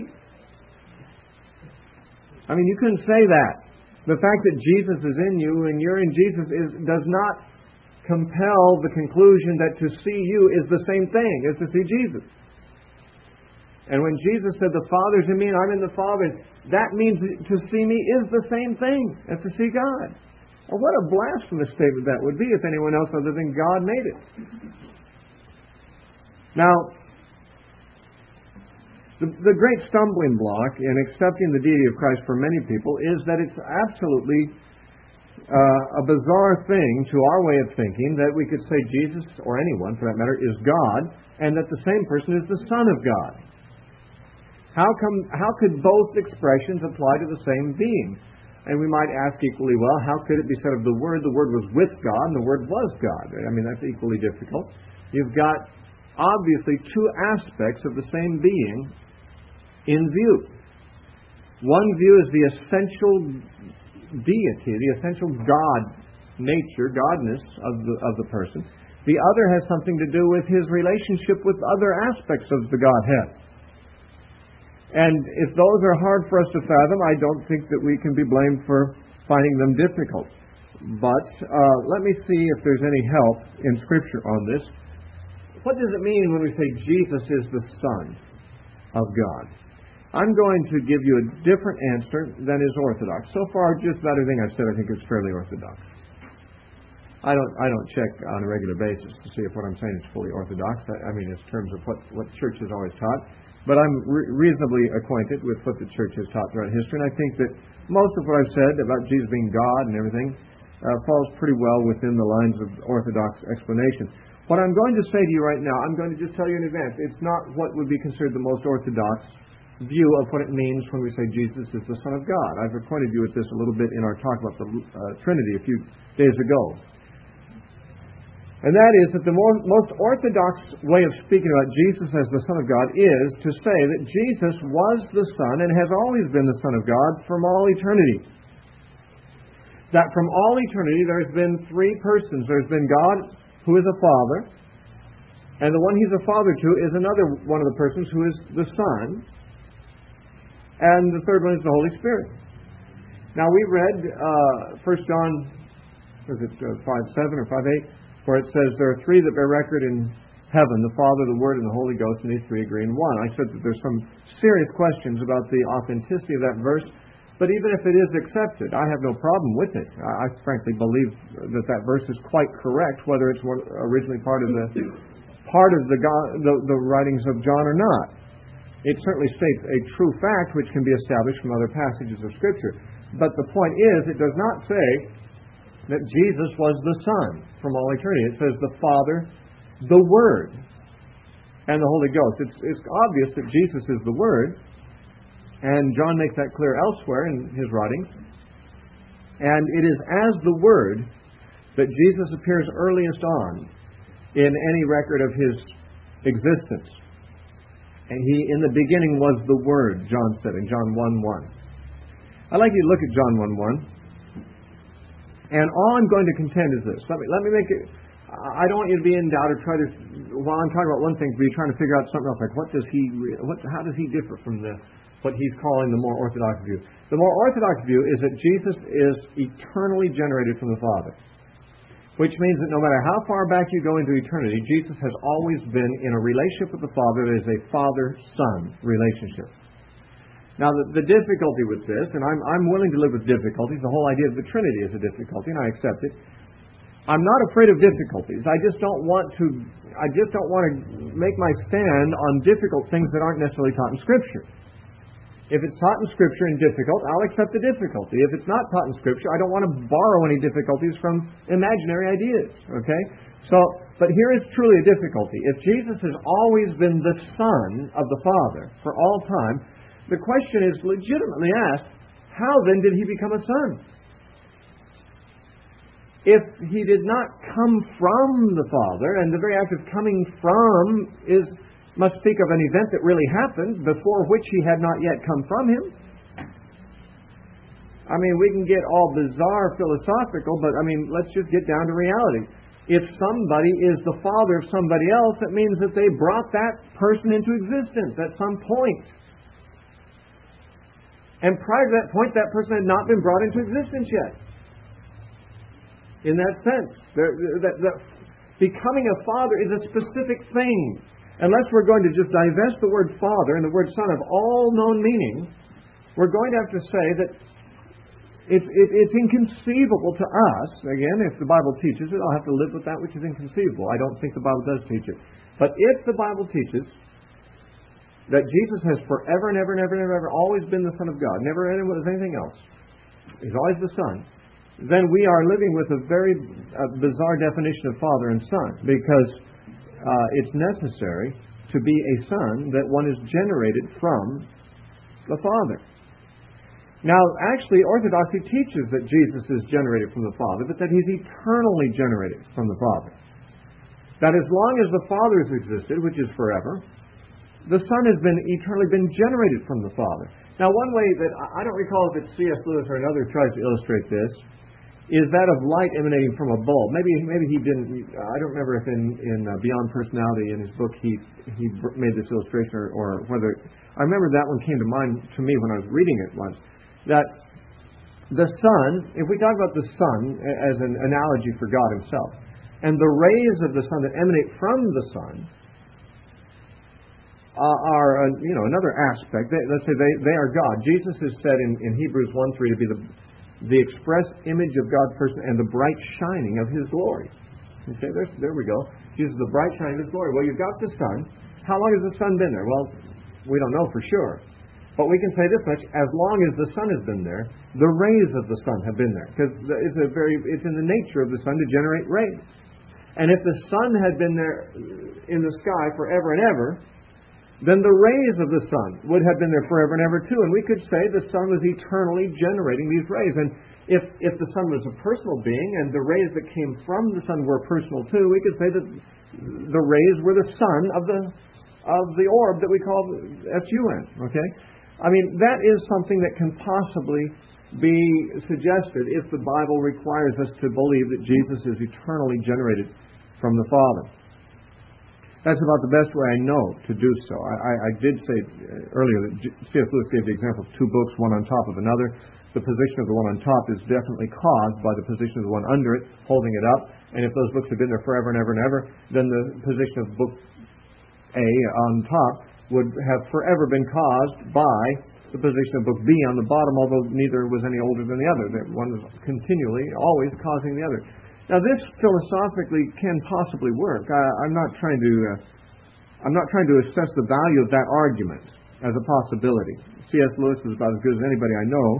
I mean, you couldn't say that. The fact that Jesus is in you and you're in Jesus does not compel the conclusion that to see you is the same thing as to see Jesus. And when Jesus said, the Father's in me and I'm in the Father, that means to see me is the same thing as to see God. Well, what a blasphemous statement that would be if anyone else other than God made it. Now, the great stumbling block in accepting the deity of Christ for many people is that it's absolutely a bizarre thing to our way of thinking that we could say Jesus, or anyone for that matter, is God, and that the same person is the Son of God. How could both expressions apply to the same being? And we might ask equally well, how could it be said of the Word? The Word was with God, and the Word was God. I mean, that's equally difficult. You've got obviously two aspects of the same being in view. One view is the essential deity, the essential God nature, godness of the person. The other has something to do with his relationship with other aspects of the Godhead. And if those are hard for us to fathom, I don't think that we can be blamed for finding them difficult. But let me see if there's any help in Scripture on this. What does it mean when we say Jesus is the Son of God? I'm going to give you a different answer than is orthodox. So far, just about everything I've said I think is fairly orthodox. I don't check on a regular basis to see if what I'm saying is fully orthodox. I mean, in terms of what Church has always taught. But I'm reasonably acquainted with what the Church has taught throughout history, and I think that most of what I've said about Jesus being God and everything falls pretty well within the lines of orthodox explanation. What I'm going to say to you right now, I'm going to just tell you in advance, it's not what would be considered the most orthodox view of what it means when we say Jesus is the Son of God. I've acquainted you with this a little bit in our talk about the Trinity a few days ago. And that is that the most orthodox way of speaking about Jesus as the Son of God is to say that Jesus was the Son and has always been the Son of God from all eternity. That from all eternity there's been three persons. There's been God, who is a Father, and the one He's a Father to is another one of the persons who is the Son, and the third one is the Holy Spirit. Now we read 1 John, was it 5:7 or 5:8? Where it says there are three that bear record in heaven, the Father, the Word, and the Holy Ghost, and these three agree in one. I said that there's some serious questions about the authenticity of that verse, but even if it is accepted, I have no problem with it. I frankly believe that verse is quite correct, whether it's originally part of the writings of John or not. It certainly states a true fact which can be established from other passages of Scripture. But the point is, it does not say that Jesus was the Son from all eternity. It says the Father, the Word, and the Holy Ghost. It's obvious that Jesus is the Word, and John makes that clear elsewhere in his writings. And it is as the Word that Jesus appears earliest on in any record of His existence. And He, in the beginning, was the Word, John said in John 1:1. I'd like you to look at John 1:1. And all I'm going to contend is this. Let me make it. I don't want you to be in doubt or try to, while I'm talking about one thing, be trying to figure out something else. Like how does he differ from what he's calling the more orthodox view? The more orthodox view is that Jesus is eternally generated from the Father, which means that no matter how far back you go into eternity, Jesus has always been in a relationship with the Father that is a father-son relationship. Now, the difficulty with this, and I'm willing to live with difficulties, the whole idea of the Trinity is a difficulty, and I accept it. I'm not afraid of difficulties. I just don't want to make my stand on difficult things that aren't necessarily taught in Scripture. If it's taught in Scripture and difficult, I'll accept the difficulty. If it's not taught in Scripture, I don't want to borrow any difficulties from imaginary ideas. Okay? But here is truly a difficulty. If Jesus has always been the Son of the Father for all time, the question is legitimately asked, how then did He become a Son? if He did not come from the Father, and the very act of coming from must speak of an event that really happened before which He had not yet come from Him. I mean, we can get all bizarre philosophical, but let's just get down to reality. If somebody is the father of somebody else, it means that they brought that person into existence at some point. And prior to that point, that person had not been brought into existence yet. In that sense, that becoming a father is a specific thing. Unless we're going to just divest the word father and the word son of all known meaning, we're going to have to say that it's inconceivable to us. Again, if the Bible teaches it, I'll have to live with that which is inconceivable. I don't think the Bible does teach it. But if the Bible teaches that Jesus has forever and ever and ever and ever always been the Son of God, never was anything else, He's always the Son, then we are living with a very bizarre definition of Father and Son, because it's necessary to be a son that one is generated from the Father. Now, actually, Orthodoxy teaches that Jesus is generated from the Father, but that He's eternally generated from the Father. That as long as the Father has existed, which is forever, the Son has eternally been generated from the Father. Now, one way that, I don't recall if it's C.S. Lewis or another tries to illustrate this, is that of light emanating from a bulb. Maybe he didn't, I don't remember if in Beyond Personality, in his book, he made this illustration, or whether, I remember that one came to mind to me when I was reading it once. That the sun, if we talk about the sun as an analogy for God Himself, and the rays of the sun that emanate from the sun are another aspect. Let's say they are God. Jesus is said in Hebrews 1:3 to be the express image of God's person and the bright shining of His glory. Okay, there we go. Jesus is the bright shining of His glory. Well, you've got the sun. How long has the sun been there? Well, we don't know for sure. But we can say this much: as long as the sun has been there, the rays of the sun have been there, because it's in the nature of the sun to generate rays. And if the sun had been there in the sky forever and ever, then the rays of the sun would have been there forever and ever too. And we could say the sun was eternally generating these rays. And if the sun was a personal being and the rays that came from the sun were personal too, we could say that the rays were the sun of the orb that we call SUN. Okay. That is something that can possibly be suggested if the Bible requires us to believe that Jesus is eternally generated from the Father. That's about the best way I know to do so. I did say earlier that C.S. Lewis gave the example of two books, one on top of another. The position of the one on top is definitely caused by the position of the one under it, holding it up. And if those books have been there forever and ever and ever, then the position of book A on top would have forever been caused by the position of book B on the bottom, although neither was any older than the other. One was continually, always causing the other. Now, this philosophically can possibly work. I'm not trying to assess the value of that argument as a possibility. C.S. Lewis is about as good as anybody I know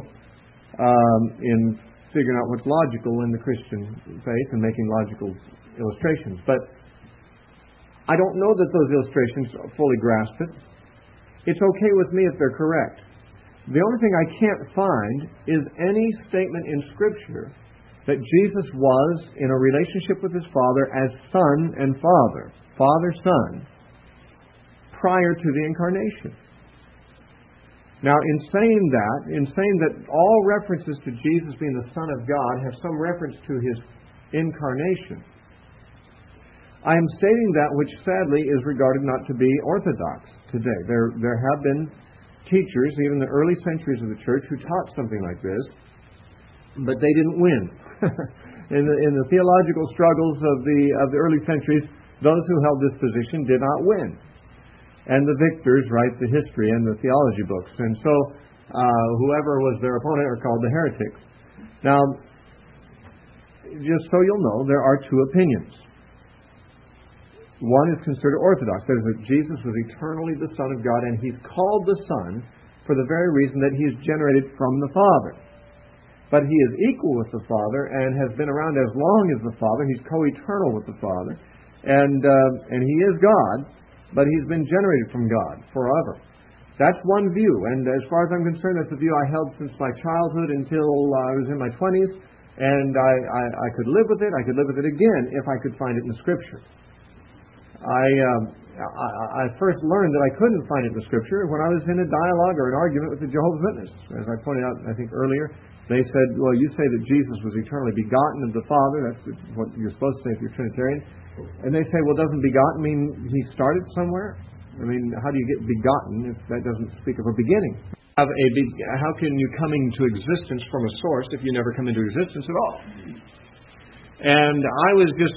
in figuring out what's logical in the Christian faith and making logical illustrations. But I don't know that those illustrations fully grasp it. It's okay with me if they're correct. The only thing I can't find is any statement in Scripture that Jesus was in a relationship with His Father as Son and Father, Father-Son, prior to the Incarnation. Now, in saying that all references to Jesus being the Son of God have some reference to His Incarnation, I am stating that which sadly is regarded not to be orthodox today. There have been teachers, even in the early centuries of the church, who taught something like this, but they didn't win. In the theological struggles of the early centuries, those who held this position did not win. And the victors write the history and the theology books. And so whoever was their opponent are called the heretics. Now, just so you'll know, there are two opinions. One is considered orthodox. That is, that Jesus was eternally the Son of God, and He's called the Son for the very reason that He is generated from the Father. But He is equal with the Father and has been around as long as the Father. He's co-eternal with the Father. And He is God, but He's been generated from God forever. That's one view. And as far as I'm concerned, that's a view I held since my childhood until I was in my 20s. And I could live with it. I could live with it again if I could find it in the Scripture. I first learned that I couldn't find it in the Scripture when I was in a dialogue or an argument with the Jehovah's Witnesses. As I pointed out, I think earlier, they said, well, you say that Jesus was eternally begotten of the Father. That's what you're supposed to say if you're Trinitarian. And they say, well, doesn't begotten mean he started somewhere? I mean, how do you get begotten if that doesn't speak of a beginning? How can you come into existence from a source if you never come into existence at all? And I was just,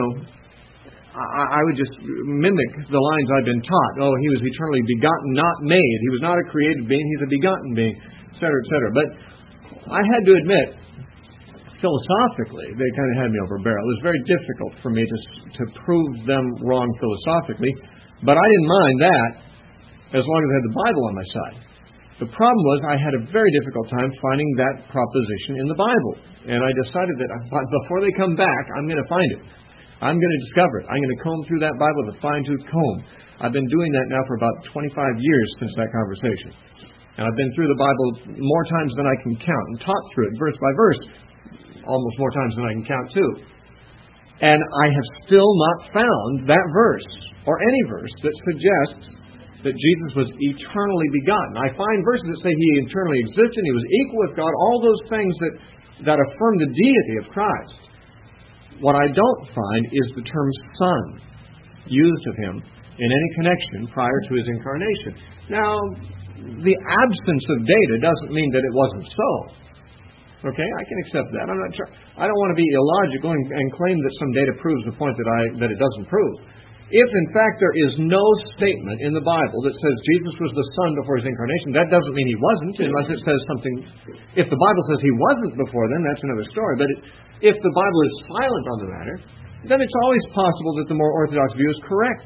I would just mimic the lines I've been taught. Oh, he was eternally begotten, not made. He was not a created being, he's a begotten being, etc., etc. But I had to admit, philosophically, they kind of had me over a barrel. It was very difficult for me to prove them wrong philosophically, but I didn't mind that as long as I had the Bible on my side. The problem was I had a very difficult time finding that proposition in the Bible. And I decided that before they come back, I'm going to find it. I'm going to discover it. I'm going to comb through that Bible with a fine-tooth comb. I've been doing that now for about 25 years since that conversation. And I've been through the Bible more times than I can count and taught through it verse by verse almost more times than I can count too. And I have still not found that verse or any verse that suggests that Jesus was eternally begotten. I find verses that say he eternally existed, he was equal with God, all those things that affirm the deity of Christ. What I don't find is the term Son used of him in any connection prior to his incarnation. Now, the absence of data doesn't mean that it wasn't so. Okay, I can accept that. I'm not sure. I don't want to be illogical and claim that some data proves the point that it doesn't prove. If, in fact, there is no statement in the Bible that says Jesus was the Son before his incarnation, that doesn't mean he wasn't, unless it says something. If the Bible says he wasn't before then, that's another story. But if the Bible is silent on the matter, then it's always possible that the more orthodox view is correct.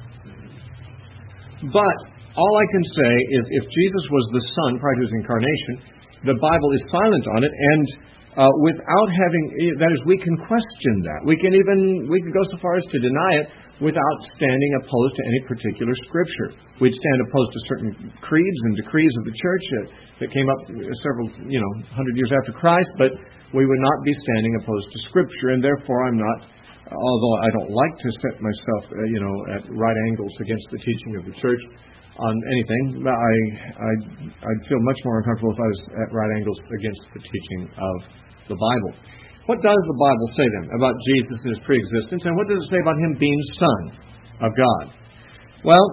But all I can say is if Jesus was the Son prior to his incarnation, the Bible is silent on it, and without having, that is, we can question that. We can go so far as to deny it without standing opposed to any particular Scripture. We'd stand opposed to certain creeds and decrees of the church that came up several, 100 years after Christ, but we would not be standing opposed to Scripture, and therefore I'm not, although I don't like to set myself, at right angles against the teaching of the church on anything, I'd feel much more uncomfortable if I was at right angles against the teaching of the Bible. What does the Bible say then about Jesus and his preexistence, and what does it say about him being Son of God? Well,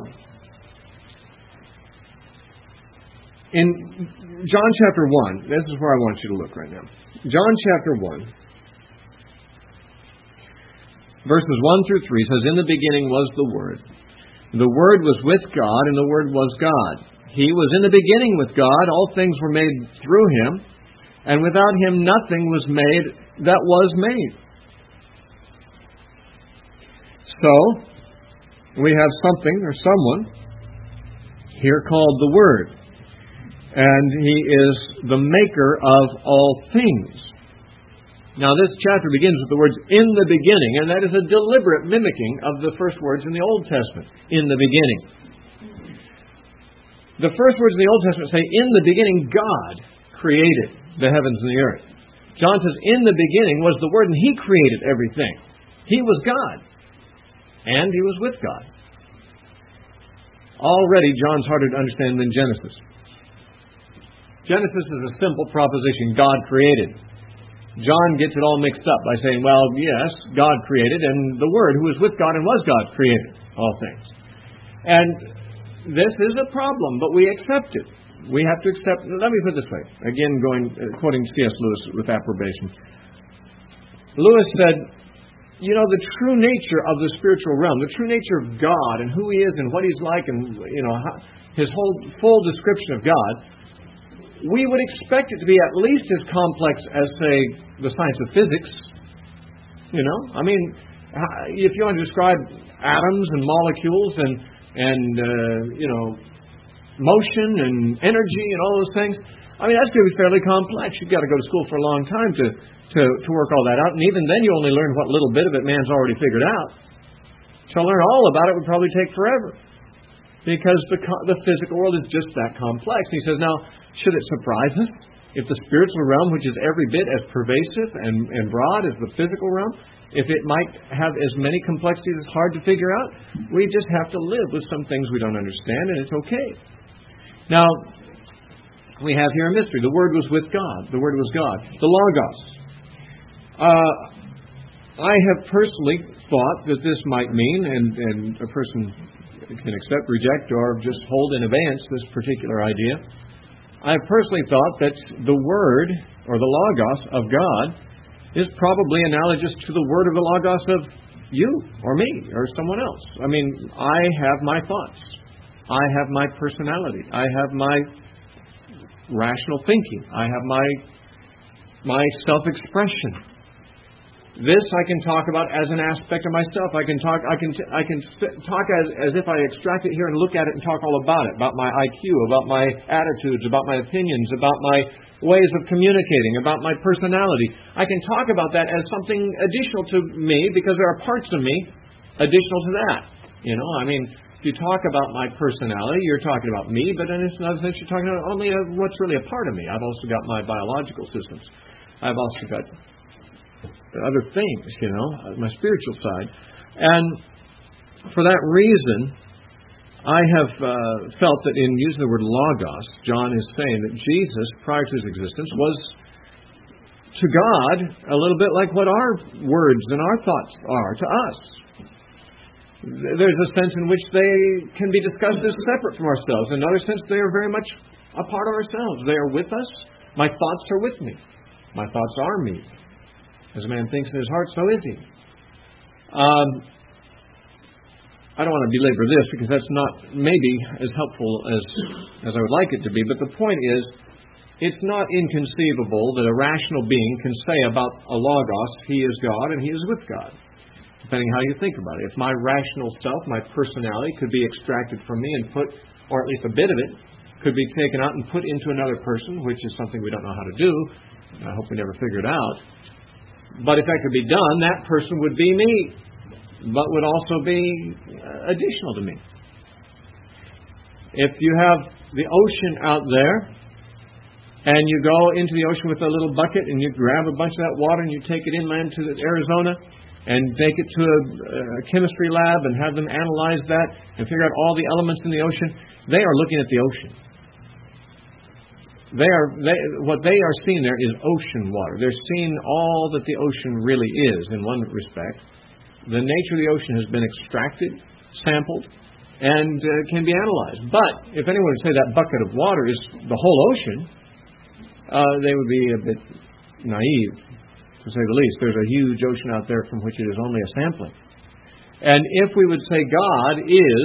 in John chapter 1, this is where I want you to look right now. John chapter 1, verses 1 through 3 says, "In the beginning was the Word. The Word was with God, and the Word was God. He was in the beginning with God. All things were made through him, and without him nothing was made that was made." So, we have something or someone here called the Word. And he is the maker of all things. Now, this chapter begins with the words, "in the beginning," and that is a deliberate mimicking of the first words in the Old Testament, "in the beginning." The first words in the Old Testament say, "In the beginning God created the heavens and the earth." John says, "In the beginning was the Word, and he created everything." He was God, and he was with God. Already, John's harder to understand than Genesis. Genesis is a simple proposition, God created. John gets it all mixed up by saying, well, yes, God created, and the Word, who was with God and was God, created all things. And this is a problem, but we accept it. We have to accept, let me put it this way, again quoting C.S. Lewis with approbation. Lewis said, the true nature of the spiritual realm, the true nature of God and who he is and what he's like and, his whole full description of God, we would expect it to be at least as complex as, say, the science of physics. If you want to describe atoms and molecules and motion and energy and all those things, that's going to be fairly complex. You've got to go to school for a long time to work all that out, and even then you only learn what little bit of it man's already figured out. To learn all about it would probably take forever, because the physical world is just that complex. He says, now, should it surprise us If the spiritual realm, which is every bit as pervasive and broad as the physical realm, if it might have as many complexities as hard to figure out, we just have to live with some things we don't understand, and it's okay. Now, we have here a mystery. The Word was with God. The Word was God. The Logos. I have personally thought that this might mean, and a person can accept, reject, or just hold in abeyance this particular idea. I have personally thought that the Word, or the Logos of God, is probably analogous to the Word of the Logos of you, or me, or someone else. I mean, I have my thoughts. I have my personality. I have my rational thinking. I have my self-expression. This I can talk about as an aspect of myself. I can talk as if I extract it here and look at it and talk all about it, about my IQ, about my attitudes, about my opinions, about my ways of communicating, about my personality. I can talk about that as something additional to me because there are parts of me additional to that. You know, I mean, if you talk about my personality, you're talking about me, but then in another sense you're talking about only what's really a part of me. I've also got my biological systems. I've also got other things, you know, my spiritual side. And for that reason, I have felt that in using the word Logos, John is saying that Jesus, prior to his existence, was to God a little bit like what our words and our thoughts are to us. There's a sense in which they can be discussed as separate from ourselves. In another sense, they are very much a part of ourselves. They are with us. My thoughts are with me. My thoughts are me. As a man thinks in his heart, so is he. I don't want to belabor this because that's not maybe as helpful as I would like it to be. But the point is, it's not inconceivable that a rational being can say about a Logos, he is God and he is with God, depending how you think about it. If my rational self, my personality, could be extracted from me and put, or at least a bit of it, could be taken out and put into another person, which is something we don't know how to do, and I hope we never figure it out. But if that could be done, that person would be me, but would also be additional to me. If you have the ocean out there, and you go into the ocean with a little bucket, and you grab a bunch of that water, and you take it inland to Arizona, and take it to a chemistry lab, and have them analyze that, and figure out all the elements in the ocean, they are looking at the ocean. What they are seeing there is ocean water. They're seeing all that the ocean really is in one respect. The nature of the ocean has been extracted, sampled, and can be analyzed. But if anyone would say that bucket of water is the whole ocean, they would be a bit naive, to say the least. There's a huge ocean out there from which it is only a sampling. And if we would say God is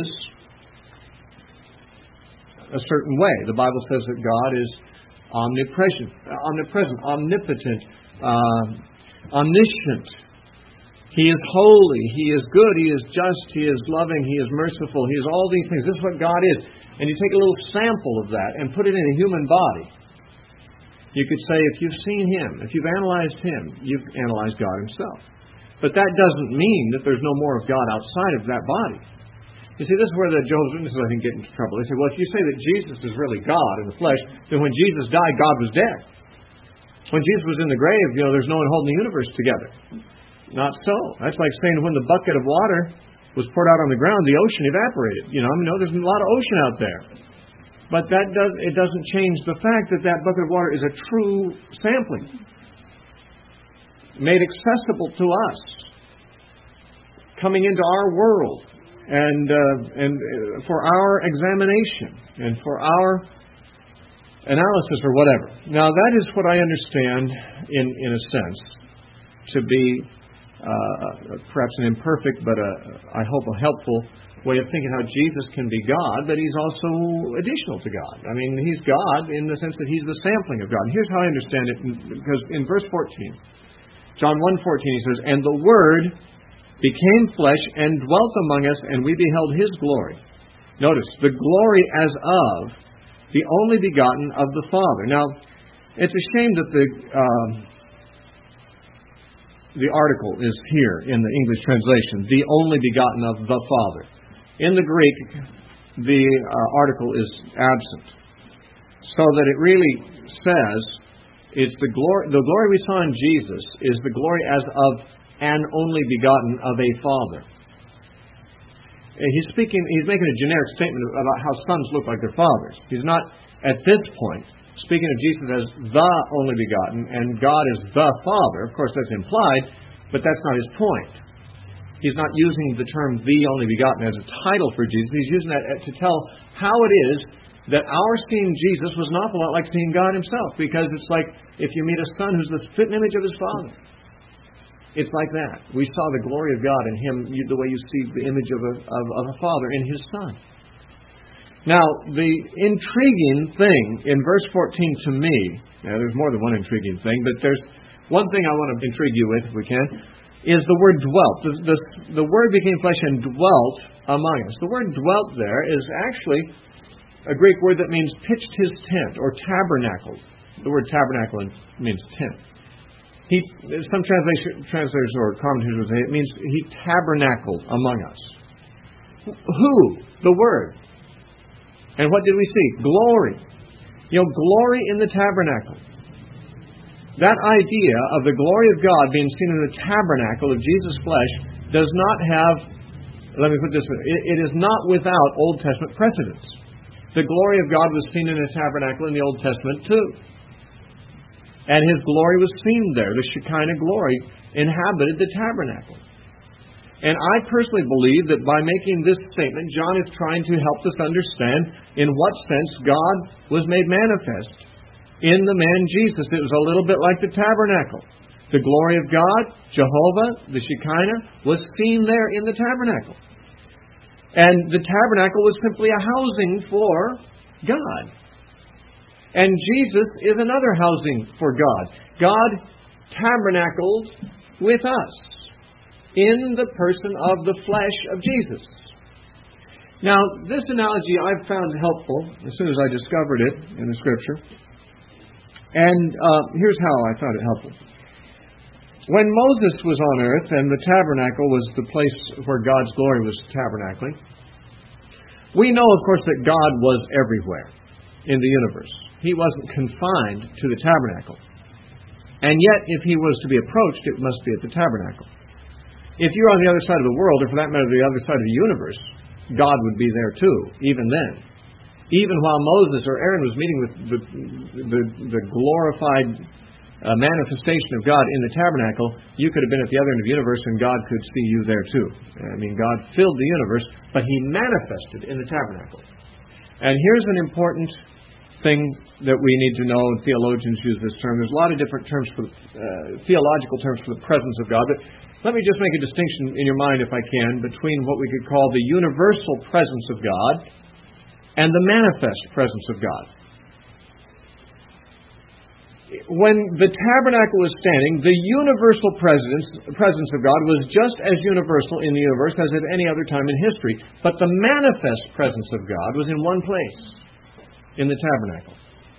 a certain way, the Bible says that God is omnipresent, omnipotent, omniscient. He is holy, He is good, He is just, He is loving, He is merciful, He is all these things. This is what God is. And you take a little sample of that and put it in a human body. You could say if you've seen Him, if you've analyzed Him, you've analyzed God Himself. But that doesn't mean that there's no more of God outside of that body. You see, this is where the Jehovah's Witnesses, I think, get into trouble. They say, well, if you say that Jesus is really God in the flesh, then when Jesus died, God was dead. When Jesus was in the grave, there's no one holding the universe together. Not so. That's like saying when the bucket of water was poured out on the ground, the ocean evaporated. There's a lot of ocean out there. But it doesn't change the fact that that bucket of water is a true sampling, made accessible to us, coming into our world, and for our examination and for our analysis or whatever. Now, that is what I understand, in a sense, to be perhaps an imperfect, but I hope a helpful way of thinking how Jesus can be God, but He's also additional to God. I mean, He's God in the sense that He's the sampling of God. And here's how I understand it, because in verse 14, John 1:14, He says, "And the Word became flesh and dwelt among us, and we beheld His glory." Notice, the glory as of the only begotten of the Father. Now, it's a shame that the article is here in the English translation, the only begotten of the Father. In the Greek, the article is absent, so that it really says It's the glory we saw in Jesus is the glory as of an only begotten of a Father. He's making a generic statement about how sons look like their fathers. He's not, at this point, speaking of Jesus as the only begotten and God as the Father. Of course, that's implied, but that's not his point. He's not using the term the only begotten as a title for Jesus. He's using that to tell how it is that our seeing Jesus was an awful lot like seeing God himself, because it's like if you meet a son who's the spitting image of his father. It's like that. We saw the glory of God in him the way you see the image of a father in his son. Now, the intriguing thing in verse 14 to me, now there's more than one intriguing thing, but there's one thing I want to intrigue you with, if we can, is the word dwelt. The Word became flesh and dwelt among us. The word dwelt there is actually a Greek word that means pitched his tent or tabernacled. The word tabernacle means tent. Some translators or commentators would say it means he tabernacled among us. Who? The Word. And what did we see? Glory. Glory in the tabernacle. That idea of the glory of God being seen in the tabernacle of Jesus' flesh does not have, let me put this way, it is not without Old Testament precedence. The glory of God was seen in the tabernacle in the Old Testament too. And his glory was seen there. The Shekinah glory inhabited the tabernacle. And I personally believe that by making this statement, John is trying to help us understand in what sense God was made manifest in the man Jesus. It was a little bit like the tabernacle. The glory of God, Jehovah, the Shekinah, was seen there in the tabernacle. And the tabernacle was simply a housing for God. And Jesus is another housing for God. God tabernacled with us in the person of the flesh of Jesus. Now, this analogy I've found helpful as soon as I discovered it in the Scripture. And here's how I found it helpful. When Moses was on earth and the tabernacle was the place where God's glory was tabernacling, we know, of course, that God was everywhere in the universe. He wasn't confined to the tabernacle. And yet, if he was to be approached, it must be at the tabernacle. If you're on the other side of the world, or for that matter, the other side of the universe, God would be there too, even then. Even while Moses or Aaron was meeting with the glorified manifestation of God in the tabernacle, you could have been at the other end of the universe and God could see you there too. I mean, God filled the universe, but he manifested in the tabernacle. And here's an important thing that we need to know, and theologians use this term. There's a lot of different terms for theological terms for the presence of God, but let me just make a distinction in your mind, if I can, between what we could call the universal presence of God and the manifest presence of God. When the tabernacle was standing, the universal presence of God was just as universal in the universe as at any other time in history. But the manifest presence of God was in one place, in the tabernacle.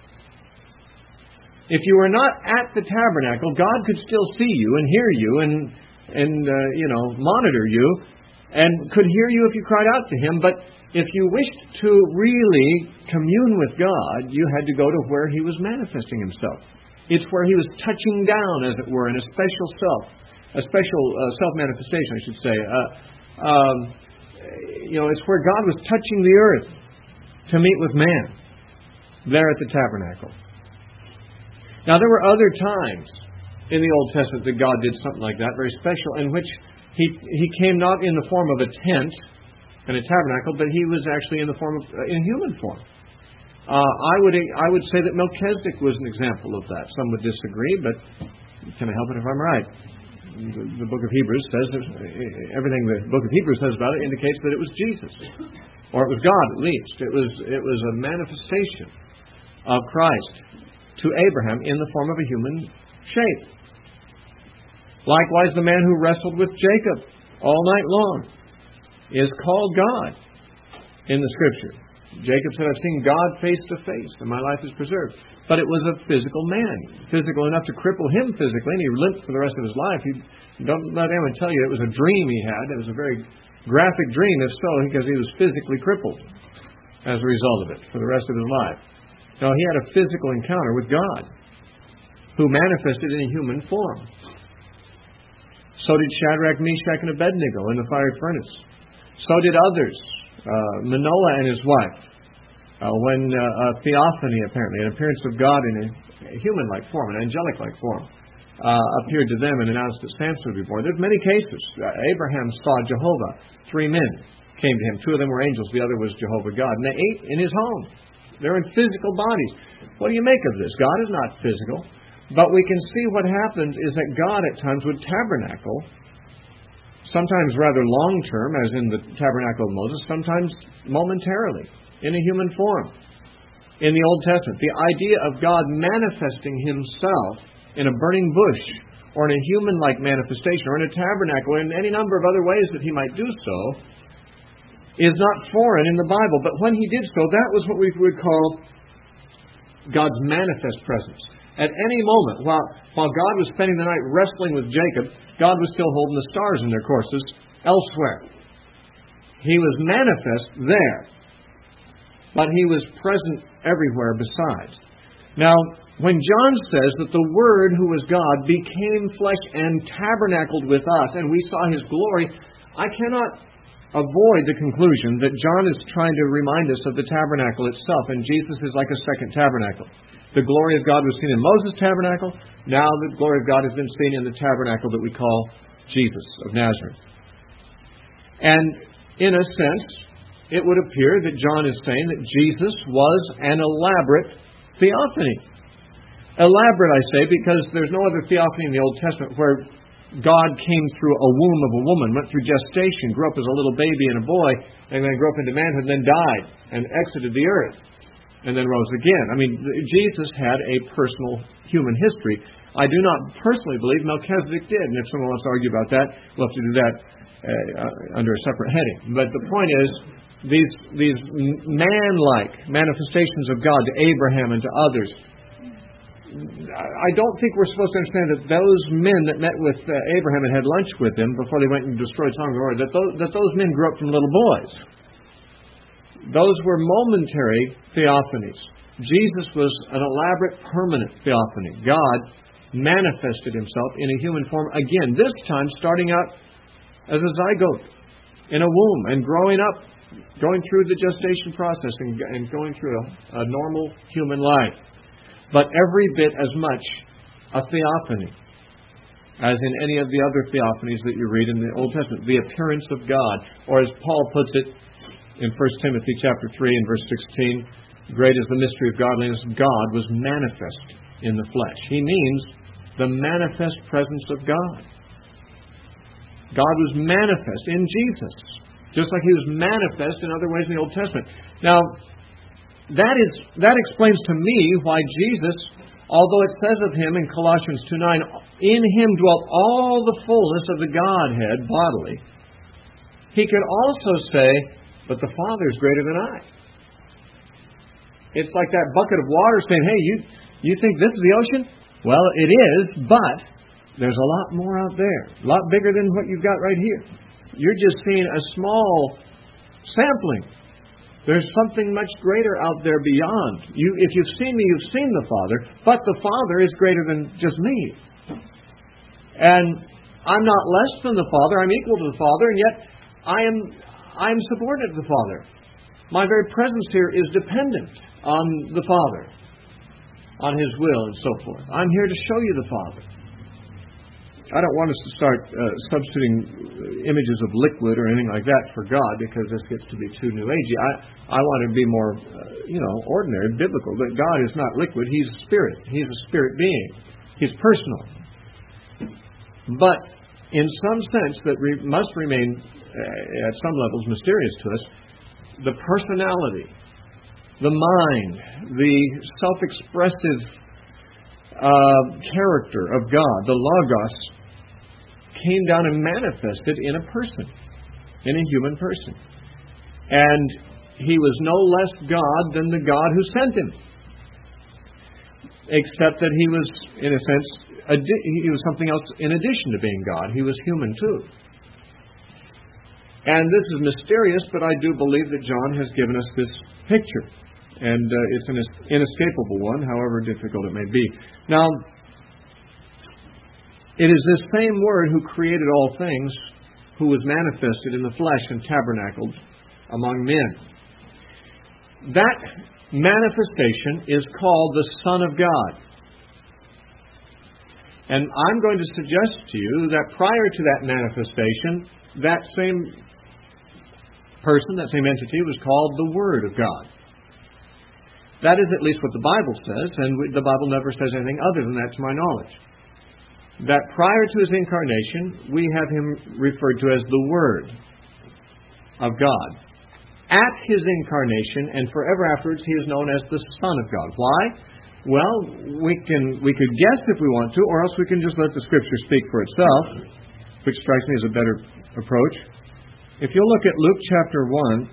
If you were not at the tabernacle, God could still see you and hear you and monitor you, and could hear you if you cried out to him. But if you wished to really commune with God, you had to go to where he was manifesting himself. It's where he was touching down, as it were, in a special self-manifestation, I should say. It's where God was touching the earth to meet with man, there at the tabernacle. Now, there were other times in the Old Testament that God did something like that, very special, in which he came not in the form of a tent and a tabernacle, but he was actually in human form. I would say that Melchizedek was an example of that. Some would disagree, but can I help it if I'm right? The book of Hebrews says that everything the book of Hebrews says about it indicates that it was Jesus, or it was God at least. It was a manifestation of Christ to Abraham in the form of a human shape. Likewise, the man who wrestled with Jacob all night long is called God in the Scripture. Jacob said, I've seen God face to face, and my life is preserved. But it was a physical man, physical enough to cripple him physically, and he limped for the rest of his life. Don't let anyone tell you it was a dream he had. It was a very graphic dream, if so, because he was physically crippled as a result of it for the rest of his life. No, he had a physical encounter with God. who manifested in a human form. So did Shadrach, Meshach, and Abednego in the fiery furnace. So did others. Manoah and his wife. When a theophany, apparently, an appearance of God in a human-like form, an angelic-like form, appeared to them and announced that Samson would be born. There's many cases. Abraham saw Jehovah. 3 men came to him. 2 of them were angels. The other was Jehovah God. And they ate in his home. They're in physical bodies. What do you make of this? God is not physical. But we can see what happens is that God at times would tabernacle, sometimes rather long-term, as in the tabernacle of Moses, sometimes momentarily, in a human form. In the Old Testament, the idea of God manifesting himself in a burning bush, or in a human-like manifestation, or in a tabernacle, or in any number of other ways that he might do so, is not foreign in the Bible. But when he did so, that was what we would call God's manifest presence. At any moment, while God was spending the night wrestling with Jacob, God was still holding the stars in their courses elsewhere. He was manifest there, but he was present everywhere besides. Now, when John says that the Word, who was God, became flesh and tabernacled with us, and we saw his glory, I cannot avoid the conclusion that John is trying to remind us of the tabernacle itself, and Jesus is like a second tabernacle. The glory of God was seen in Moses' tabernacle. Now the glory of God has been seen in the tabernacle that we call Jesus of Nazareth. And in a sense, it would appear that John is saying that Jesus was an elaborate theophany. Elaborate, I say, because there's no other theophany in the Old Testament where God came through a womb of a woman, went through gestation, grew up as a little baby and a boy, and then grew up into manhood, and then died and exited the earth, and then rose again. I mean, Jesus had a personal human history. I do not personally believe Melchizedek did, and if someone wants to argue about that, we'll have to do that under a separate heading. But the point is, these man-like manifestations of God to Abraham and to others, I don't think we're supposed to understand that those men that met with Abraham and had lunch with him before they went and destroyed Sodom and Gomorrah, that those men grew up from little boys. Those were momentary theophanies. Jesus was an elaborate, permanent theophany. God manifested himself in a human form again, this time starting out as a zygote in a womb and growing up, going through the gestation process and going through a normal human life. But every bit as much a theophany as in any of the other theophanies that you read in the Old Testament. The appearance of God, or as Paul puts it in 1 Timothy chapter 3 and verse 16, great is the mystery of godliness, God was manifest in the flesh. He means the manifest presence of God. God was manifest in Jesus, just like he was manifest in other ways in the Old Testament. Now, that explains to me why Jesus, although it says of him in Colossians 2:9, in him dwelt all the fullness of the Godhead bodily, he could also say, but the Father is greater than I. It's like that bucket of water saying, hey, you think this is the ocean? Well, it is, but there's a lot more out there, a lot bigger than what you've got right here. You're just seeing a small sampling. There's something much greater out there beyond. If you've seen me, you've seen the Father, but the Father is greater than just me. And I'm not less than the Father, I'm equal to the Father, and yet I am subordinate to the Father. My very presence here is dependent on the Father, on his will and so forth. I'm here to show you the Father. I don't want us to start substituting images of liquid or anything like that for God, because this gets to be too New Agey. I want to be more, ordinary, biblical. That God is not liquid; He's a spirit. He's a spirit being. He's personal. But in some sense, that must remain at some levels mysterious to us. The personality, the mind, the self-expressive character of God, the Logos, came down and manifested in a person, in a human person. And he was no less God than the God who sent him. Except that he was, in a sense, he was something else in addition to being God. He was human too. And this is mysterious, but I do believe that John has given us this picture. And it's an inescapable one, however difficult it may be. Now, It is this same Word who created all things, who was manifested in the flesh and tabernacled among men. That manifestation is called the Son of God. And I'm going to suggest to you that prior to that manifestation, that same person, that same entity, was called the Word of God. That is at least what the Bible says, and the Bible never says anything other than that to my knowledge. That prior to His incarnation, we have Him referred to as the Word of God. At His incarnation, and forever afterwards, He is known as the Son of God. Why? Well, we could guess if we want to, or else we can just let the Scripture speak for itself, which strikes me as a better approach. If you'll look at Luke chapter 1,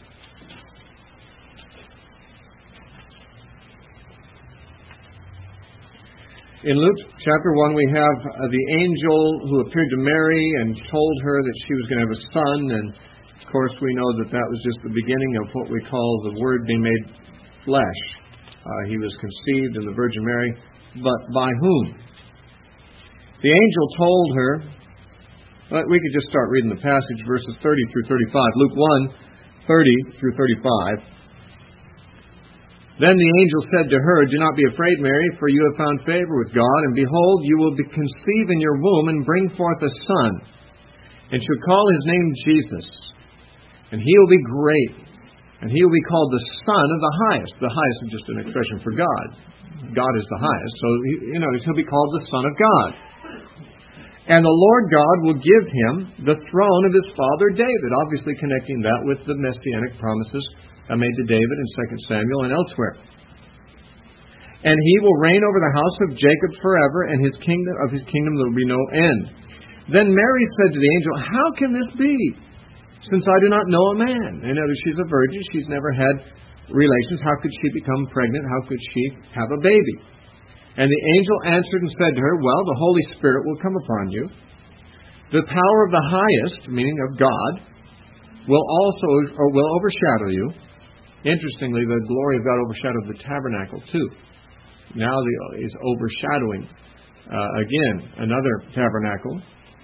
in Luke chapter 1, we have the angel who appeared to Mary and told her that she was going to have a son. And, of course, we know that that was just the beginning of what we call the Word being made flesh. He was conceived in the Virgin Mary, but by whom? The angel told her, we could just start reading the passage, verses 30 through 35. Luke 1, 30 through 35. Then the angel said to her, "Do not be afraid, Mary, for you have found favor with God, and behold, you will conceive in your womb and bring forth a son, and shall call his name Jesus. And he will be great, and he will be called the Son of the Highest." The highest is just an expression for God. God is the highest. So, he'll be called the Son of God. And the Lord God will give him the throne of his father David, obviously connecting that with the messianic promises made to David in 2 Samuel and elsewhere. And he will reign over the house of Jacob forever, and his kingdom there will be no end. Then Mary said to the angel, "How can this be, since I do not know a man?" In other words, she's a virgin, she's never had relations. How could she become pregnant? How could she have a baby? And the angel answered and said to her, "Well, the Holy Spirit will come upon you. The power of the highest," meaning of God, will overshadow you. Interestingly, the glory of God overshadowed the tabernacle too. Now is overshadowing again another tabernacle.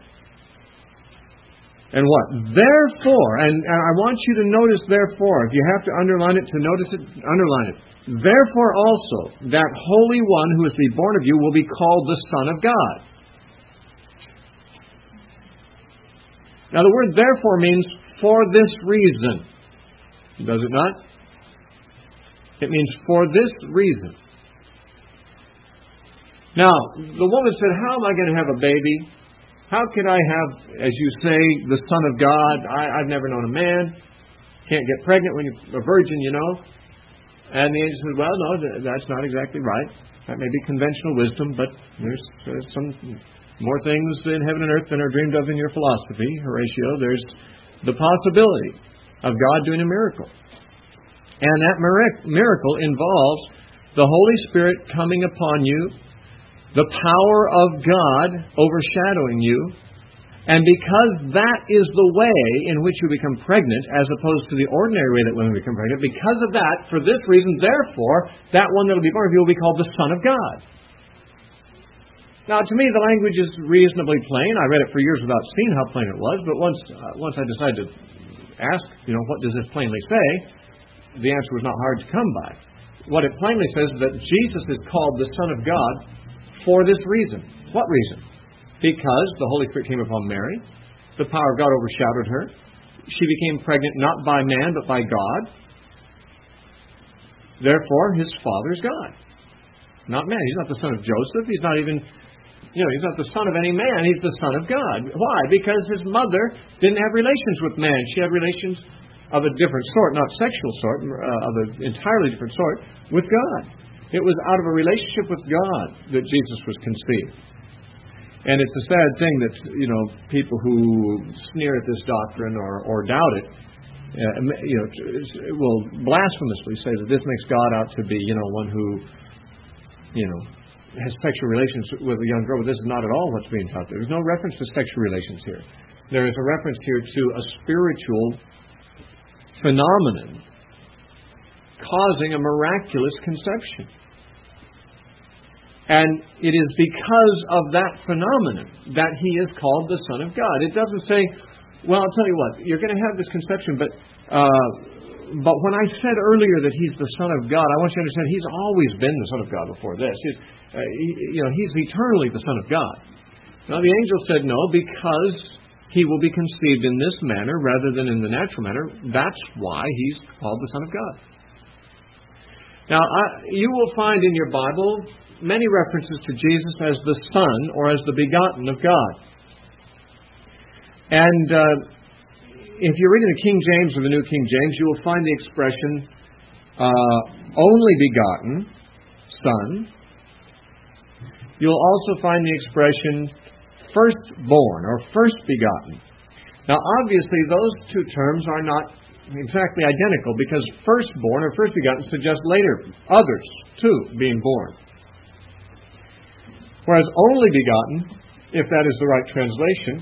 And what? Therefore, and I want you to notice therefore. If you have to underline it, to notice it, underline it. Therefore also, that Holy One who is to be born of you will be called the Son of God. Now the word therefore means for this reason. Does it not? It means for this reason. Now, the woman said, "How am I going to have a baby? How can I have, as you say, the Son of God? I've never known a man. Can't get pregnant when you're a virgin, you know." And the angel said, "Well, no, that's not exactly right. That may be conventional wisdom, but there's some more things in heaven and earth than are dreamed of in your philosophy, Horatio. There's the possibility of God doing a miracle. And that miracle involves the Holy Spirit coming upon you, the power of God overshadowing you, and because that is the way in which you become pregnant, as opposed to the ordinary way that women become pregnant, because of that, for this reason, therefore, that one that will be born of you will be called the Son of God." Now, to me, the language is reasonably plain. I read it for years without seeing how plain it was, but once I decided to ask, what does this plainly say? The answer was not hard to come by. What it plainly says is that Jesus is called the Son of God for this reason. What reason? Because the Holy Spirit came upon Mary, the power of God overshadowed her, she became pregnant not by man but by God. Therefore, his father is God, not man. He's not the son of Joseph. He's not even, he's not the son of any man. He's the Son of God. Why? Because his mother didn't have relations with man. She had relations of a different sort, not sexual sort, of an entirely different sort, with God. It was out of a relationship with God that Jesus was conceived. And it's a sad thing that, people who sneer at this doctrine or doubt it, will blasphemously say that this makes God out to be, one who, has sexual relations with a young girl. But this is not at all what's being taught there. There's no reference to sexual relations here. There is a reference here to a spiritual phenomenon causing a miraculous conception. And it is because of that phenomenon that He is called the Son of God. It doesn't say, well, I'll tell you what, you're going to have this conception, but when I said earlier that He's the Son of God, I want you to understand He's always been the Son of God before this. He's eternally the Son of God. Now the angel said no, because He will be conceived in this manner rather than in the natural manner. That's why He's called the Son of God. Now, you will find in your Bible many references to Jesus as the Son or as the begotten of God. And if you're reading the King James or the New King James, you will find the expression only begotten Son. You'll also find the expression firstborn or first begotten. Now, obviously, those two terms are not exactly identical, because firstborn or first begotten suggests later others too being born. Whereas only begotten, if that is the right translation,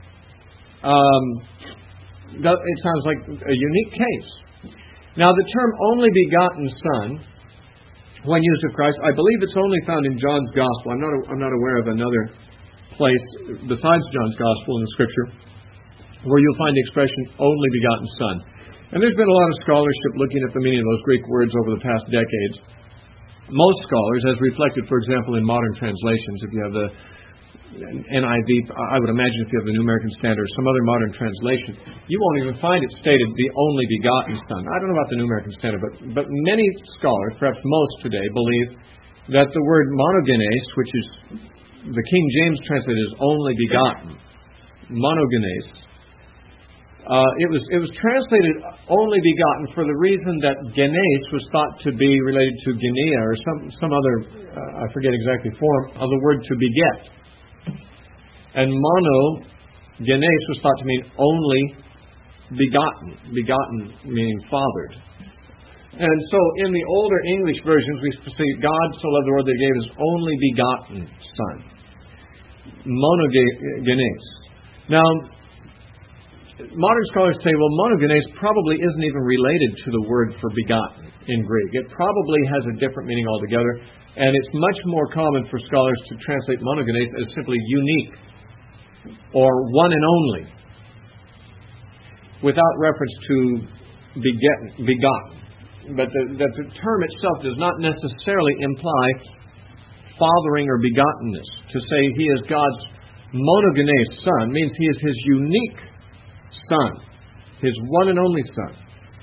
it sounds like a unique case. Now, the term only begotten Son, when used of Christ, I believe it's only found in John's Gospel. I'm not aware of another place besides John's Gospel in the Scripture where you'll find the expression only begotten Son. And there's been a lot of scholarship looking at the meaning of those Greek words over the past decades. Most scholars, as reflected, for example, in modern translations, if you have the NIV, I would imagine if you have the New American Standard or some other modern translation, you won't even find it stated the only begotten Son. I don't know about the New American Standard, but many scholars, perhaps most today, believe that the word monogenes, which is the King James translated as only begotten, monogenes, it was translated only begotten for the reason that genes was thought to be related to genea or some other, I forget exactly form, of the word to beget. And monogenes was thought to mean only begotten meaning fathered. And so in the older English versions we see God so loved the world that He gave His only begotten Son. Monogenes. Now, modern scholars say, well, monogenes probably isn't even related to the word for begotten in Greek. It probably has a different meaning altogether, and it's much more common for scholars to translate monogenes as simply unique or one and only, without reference to begotten. But the term itself does not necessarily imply fathering or begottenness. To say He is God's monogenes Son means He is His unique Son, His one and only Son.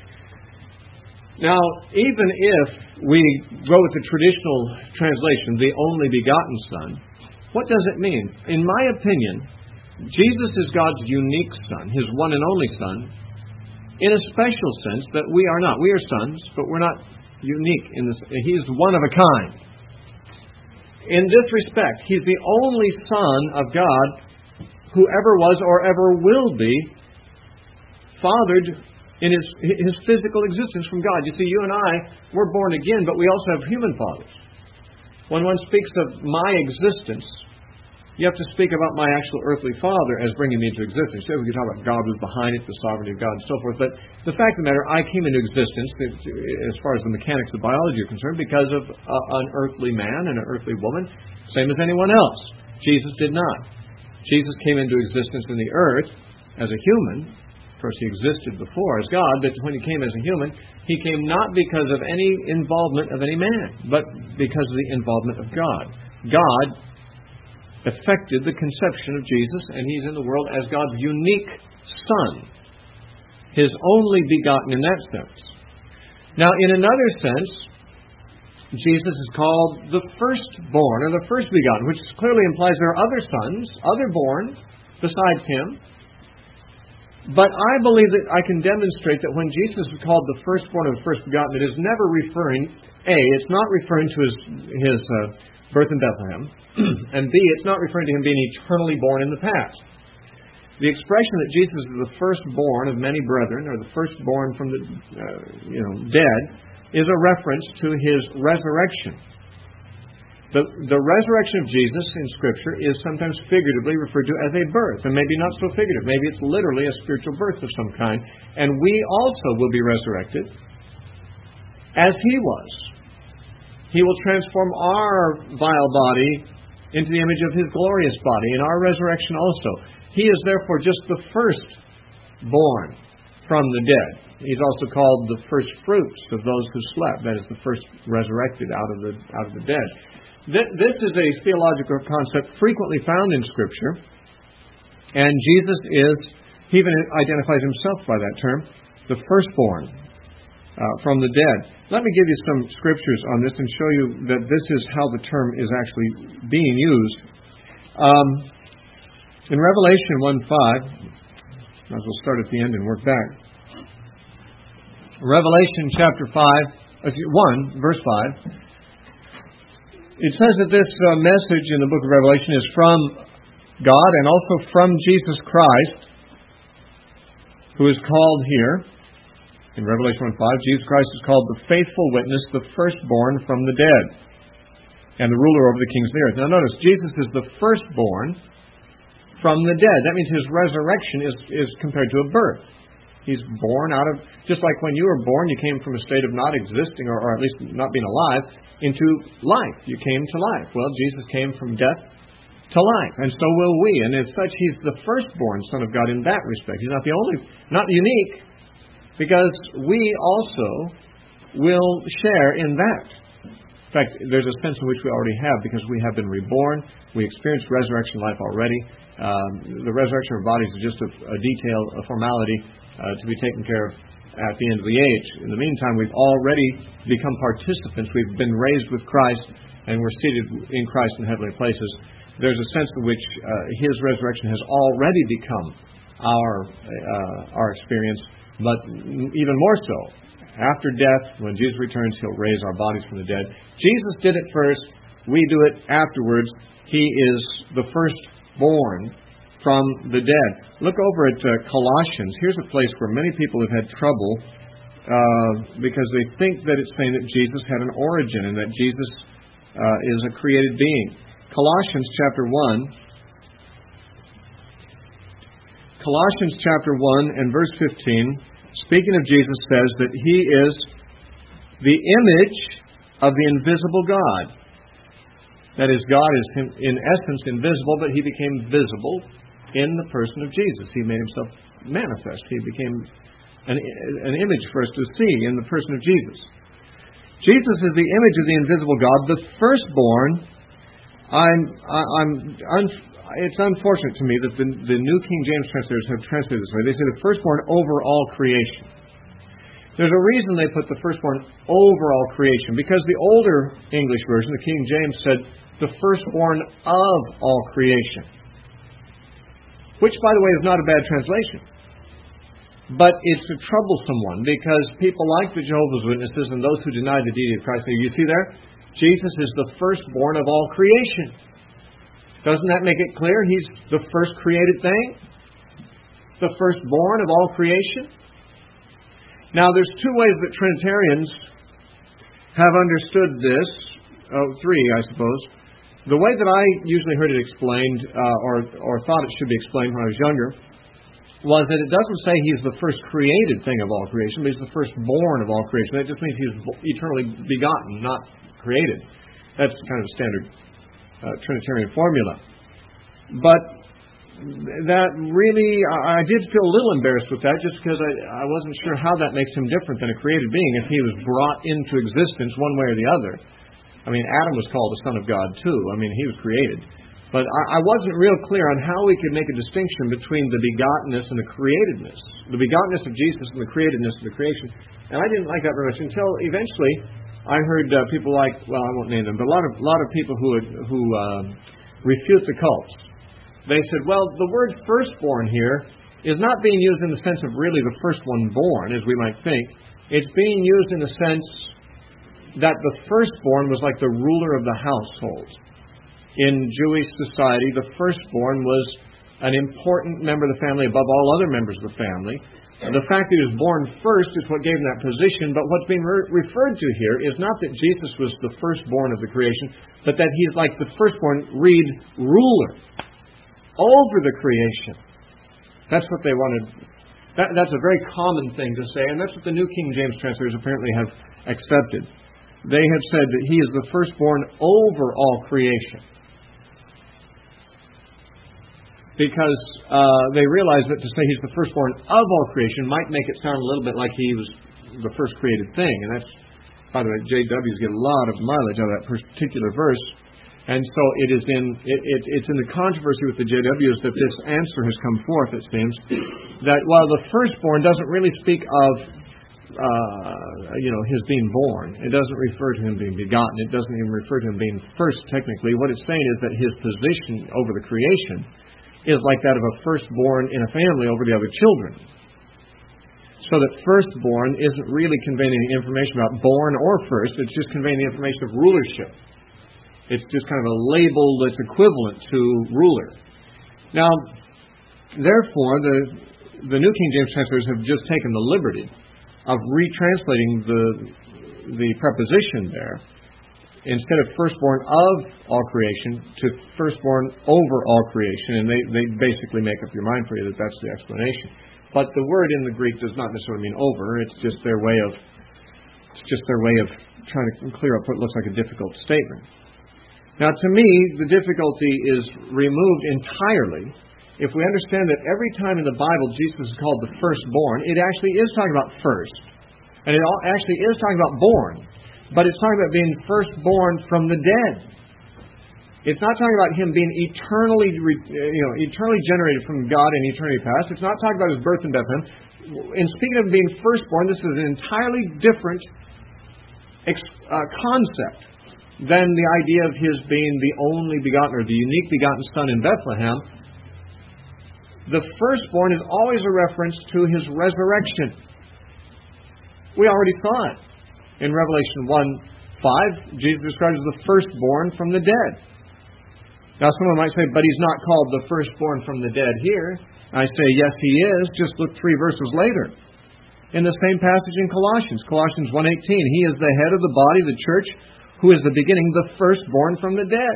Now, even if we go with the traditional translation, the only begotten Son, what does it mean? In my opinion, Jesus is God's unique Son, His one and only Son, in a special sense that we are not. We are sons, but we're not unique in this. He's one of a kind. In this respect, He's the only Son of God who ever was or ever will be fathered in his physical existence from God. You see, you and I, we're born again, but we also have human fathers. When one speaks of my existence, you have to speak about my actual earthly father as bringing me into existence. So we can talk about God was behind it, the sovereignty of God, and so forth. But the fact of the matter, I came into existence, as far as the mechanics of biology are concerned, because of an earthly man and an earthly woman, same as anyone else. Jesus did not. Jesus came into existence in the earth as a human. Of course, He existed before as God, but when He came as a human, He came not because of any involvement of any man, but because of the involvement of God. God effected the conception of Jesus, and He's in the world as God's unique Son, His only begotten in that sense. Now, in another sense, Jesus is called the firstborn, or the first begotten, which clearly implies there are other sons, other born, besides Him. But I believe that I can demonstrate that when Jesus is called the firstborn or the first begotten, it is never referring, A, it's not referring to his birth in Bethlehem, and B, it's not referring to Him being eternally born in the past. The expression that Jesus is the firstborn of many brethren, or the firstborn from the dead, is a reference to His resurrection. The resurrection of Jesus in Scripture is sometimes figuratively referred to as a birth, and maybe not so figurative. Maybe it's literally a spiritual birth of some kind. And we also will be resurrected as He was. He will transform our vile body into the image of His glorious body in our resurrection also. He is therefore just the firstborn from the dead. He's also called the first fruits of those who slept. That is, the first resurrected out of the dead. This is a theological concept frequently found in Scripture, and Jesus he even identifies Himself by that term, the firstborn from the dead. Let me give you some scriptures on this and show you that this is how the term is actually being used. In Revelation 1:5, might as well start at the end and work back. Revelation chapter 1, verse 5. It says that this message in the book of Revelation is from God and also from Jesus Christ, who is called here, in Revelation 1:5, Jesus Christ is called the faithful witness, the firstborn from the dead, and the ruler over the kings of the earth. Now notice, Jesus is the firstborn from the dead. That means His resurrection is compared to a birth. He's born out of, just like when you were born, you came from a state of not existing, or at least not being alive, into life. You came to life. Well, Jesus came from death to life, and so will we. And as such, He's the firstborn Son of God in that respect. He's not the only, not unique, because we also will share in that. In fact, there's a sense in which we already have, because we have been reborn. We experienced resurrection life already. The resurrection of our bodies is just a detail, a formality to be taken care of at the end of the age. In the meantime, we've already become participants. We've been raised with Christ, and we're seated in Christ in heavenly places. There's a sense in which His resurrection has already become our experience, but even more so, after death, when Jesus returns, He'll raise our bodies from the dead. Jesus did it first. We do it afterwards. He is the firstborn from the dead. Look over at Colossians. Here's a place where many people have had trouble because they think that it's saying that Jesus had an origin and that Jesus is a created being. Colossians chapter 1. Colossians chapter 1 and verse 15, speaking of Jesus, says that He is the image of the invisible God. That is, God is in essence invisible, but He became visible in the person of Jesus. He made Himself manifest. He became an image for us to see in the person of Jesus. Jesus is the image of the invisible God, the firstborn. It's unfortunate to me that the New King James translators have translated this way. They say the firstborn over all creation. There's a reason they put the firstborn over all creation, because the older English version, the King James, said the firstborn of all creation, which, by the way, is not a bad translation. But it's a troublesome one, because people like the Jehovah's Witnesses and those who deny the deity of Christ say, you see there? Jesus is the firstborn of all creation. Doesn't that make it clear He's the first created thing? The firstborn of all creation? Now, there's two ways that Trinitarians have understood this. Three, I suppose. The way that I usually heard it explained, or thought it should be explained when I was younger, was that it doesn't say He's the first created thing of all creation, but He's the firstborn of all creation. That just means He's eternally begotten, not created. That's kind of a standard Trinitarian formula. But that really, I did feel a little embarrassed with that, just because I wasn't sure how that makes Him different than a created being if He was brought into existence one way or the other. I mean, Adam was called the Son of God too. I mean, he was created. But I wasn't real clear on how we could make a distinction between the begottenness and the createdness. The begottenness of Jesus and the createdness of the creation. And I didn't like that very much until eventually I heard people like, well, I won't name them, but a lot of people who refute the cults. They said, well, the word firstborn here is not being used in the sense of really the first one born, as we might think. It's being used in the sense that the firstborn was like the ruler of the household. In Jewish society, the firstborn was an important member of the family above all other members of the family. The fact that He was born first is what gave Him that position, but what's being referred to here is not that Jesus was the firstborn of the creation, but that He's like the firstborn, ruler over the creation. That's what they wanted. That's a very common thing to say, and that's what the New King James translators apparently have accepted. they have said that He is the firstborn over all creation. Because they realize that to say He's the firstborn of all creation might make it sound a little bit like He was the first created thing. And that's, by the way, JWs get a lot of mileage out of that particular verse. And so it's in the controversy with the JWs that this answer has come forth, it seems, that while the firstborn doesn't really speak of His being born, it doesn't refer to Him being begotten, it doesn't even refer to Him being first technically. What it's saying is that His position over the creation is like that of a firstborn in a family over the other children. So that firstborn isn't really conveying any information about born or first, it's just conveying the information of rulership. It's just kind of a label that's equivalent to ruler. Now, therefore, the New King James translators have just taken the liberty of retranslating the preposition there. Instead of firstborn of all creation, to firstborn over all creation. And they basically make up your mind for you that that's the explanation. But the word in the Greek does not necessarily mean over. It's just their way of trying to clear up what looks like a difficult statement. Now, to me, the difficulty is removed entirely if we understand that every time in the Bible Jesus is called the firstborn, it actually is talking about first. And it actually is talking about born. But it's talking about being firstborn from the dead. It's not talking about Him being eternally generated from God in eternity past. It's not talking about His birth in Bethlehem. In speaking of being firstborn, this is an entirely different concept than the idea of His being the only begotten or the unique begotten Son in Bethlehem. The firstborn is always a reference to His resurrection. We already saw it. In Revelation 1:5, Jesus described as the firstborn from the dead. Now, someone might say, but He's not called the firstborn from the dead here. I say, yes, He is. Just look 3 verses later. In the same passage in Colossians 1:18, He is the head of the body, the church, who is the beginning, the firstborn from the dead.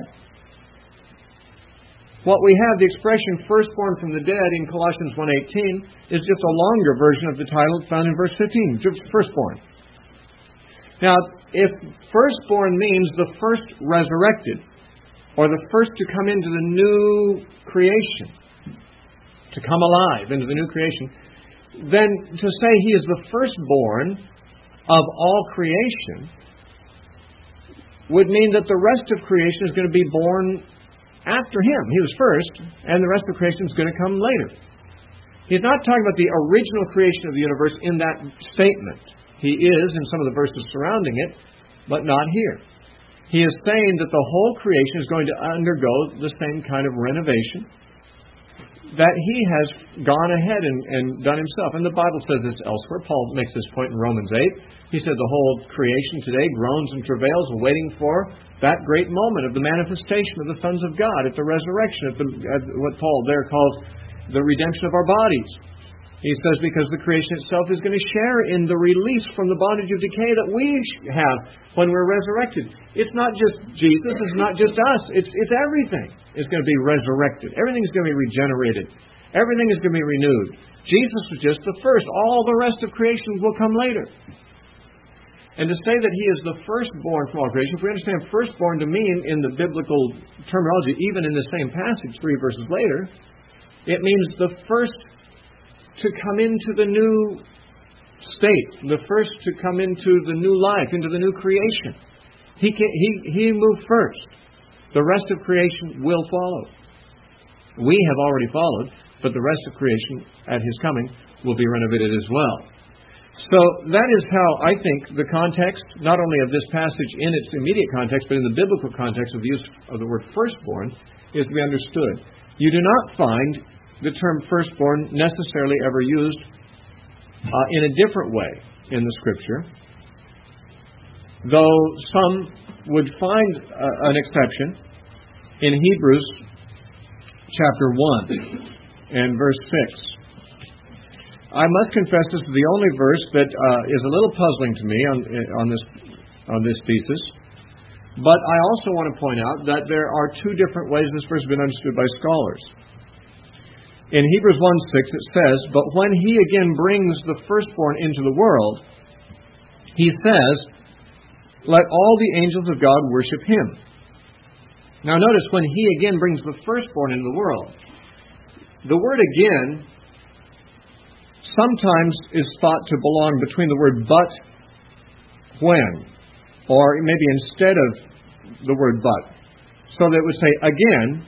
What we have, the expression firstborn from the dead in Colossians 1:18, is just a longer version of the title found in verse 15, just firstborn. Now, if firstborn means the first resurrected, or the first to come into the new creation, to come alive into the new creation, then to say He is the firstborn of all creation would mean that the rest of creation is going to be born after Him. He was first, and the rest of creation is going to come later. He's not talking about the original creation of the universe in that statement. He is in some of the verses surrounding it, but not here. He is saying that the whole creation is going to undergo the same kind of renovation that He has gone ahead and done Himself. And the Bible says this elsewhere. Paul makes this point in Romans 8. He said the whole creation today groans and travails, waiting for that great moment of the manifestation of the sons of God at the resurrection, at what Paul there calls the redemption of our bodies. He says because the creation itself is going to share in the release from the bondage of decay that we have when we're resurrected. It's not just Jesus. It's not just us. It's everything is going to be resurrected. Everything is going to be regenerated. Everything is going to be renewed. Jesus was just the first. All the rest of creation will come later. And to say that He is the firstborn from all creation, if we understand firstborn to mean in the biblical terminology, even in the same passage 3 verses later, it means the first to come into the new state, the first to come into the new life, into the new creation. He moved first. The rest of creation will follow. We have already followed, but the rest of creation at His coming will be renovated as well. So that is how I think the context, not only of this passage in its immediate context, but in the biblical context of the use of the word firstborn, is to be understood. You do not find the term firstborn necessarily ever used in a different way in the Scripture, though some would find an exception in Hebrews chapter 1 and verse 6. I must confess this is the only verse that is a little puzzling to me on this thesis, but I also want to point out that there are 2 different ways this verse has been understood by scholars. In Hebrews 1:6 it says, "But when He again brings the firstborn into the world, He says, let all the angels of God worship Him. Now notice when He again brings the firstborn into the world, the word again sometimes is thought to belong between the word but, when, or maybe instead of the word but. So that it would say again,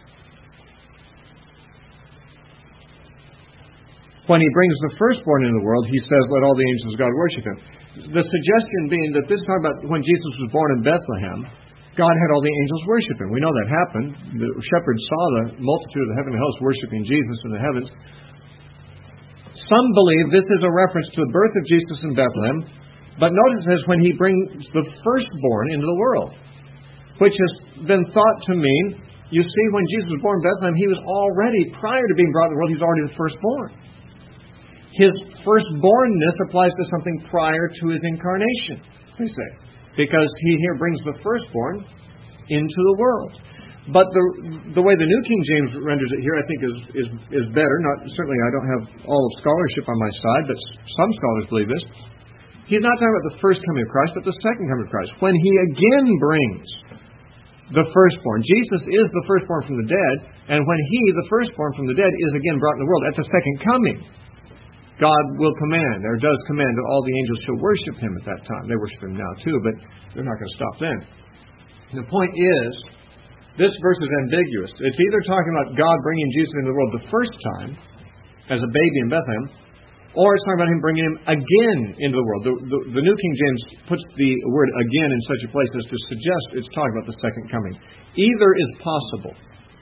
when He brings the firstborn into the world, He says, let all the angels of God worship Him. The suggestion being that this is talking about when Jesus was born in Bethlehem, God had all the angels worship Him. We know that happened. The shepherds saw the multitude of the heavenly hosts worshiping Jesus in the heavens. Some believe this is a reference to the birth of Jesus in Bethlehem, but notice it says when He brings the firstborn into the world, which has been thought to mean, you see, when Jesus was born in Bethlehem, He was already, prior to being brought into the world, He's already the firstborn. His firstbornness applies to something prior to His incarnation, they say, because He here brings the firstborn into the world. But the way the New King James renders it here, I think, is better. Certainly, I don't have all of scholarship on my side, but some scholars believe this. He's not talking about the first coming of Christ, but the second coming of Christ, when He again brings the firstborn. Jesus is the firstborn from the dead, and when He, the firstborn from the dead, is again brought in the world at the second coming, God will command, or does command, that all the angels shall worship Him at that time. They worship Him now too, but they're not going to stop then. And the point is, this verse is ambiguous. It's either talking about God bringing Jesus into the world the first time, as a baby in Bethlehem, or it's talking about Him bringing Him again into the world. The New King James puts the word again in such a place as to suggest it's talking about the second coming. Either is possible.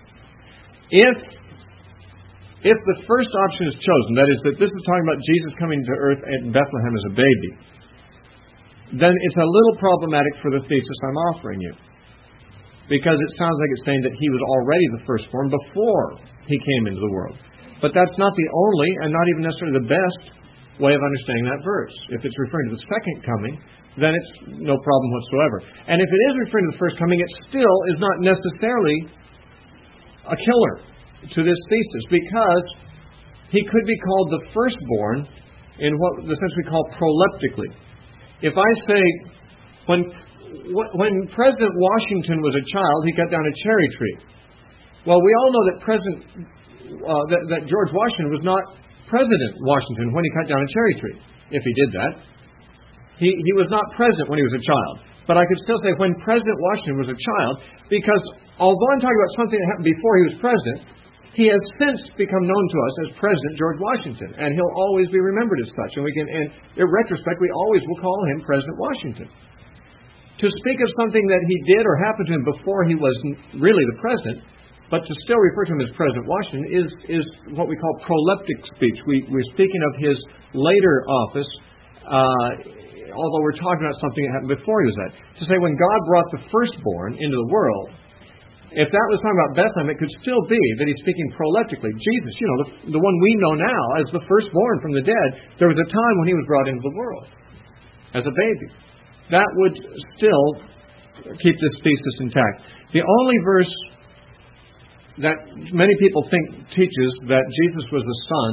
If the first option is chosen, that is, that this is talking about Jesus coming to earth in Bethlehem as a baby, then it's a little problematic for the thesis I'm offering you. Because it sounds like it's saying that He was already the firstborn before He came into the world. But that's not the only, and not even necessarily the best, way of understanding that verse. If it's referring to the second coming, then it's no problem whatsoever. And if it is referring to the first coming, it still is not necessarily a killer to this thesis, because He could be called the firstborn in what the sense we call proleptically. If I say, when President Washington was a child, he cut down a cherry tree. Well, we all know that that George Washington was not President Washington when he cut down a cherry tree. If he did that, he was not president when he was a child. But I could still say when President Washington was a child, because although I'm talking about something that happened before he was president, he has since become known to us as President George Washington, and he'll always be remembered as such. And in retrospect, we always will call him President Washington. To speak of something that he did or happened to him before he was really the president, but to still refer to him as President Washington is what we call proleptic speech. We're speaking of his later office, although we're talking about something that happened before he was that. To say when God brought the firstborn into the world, if that was talking about Bethlehem, it could still be that He's speaking proleptically. Jesus, the one we know now as the firstborn from the dead, there was a time when He was brought into the world as a baby. That would still keep this thesis intact. The only verse that many people think teaches that Jesus was the Son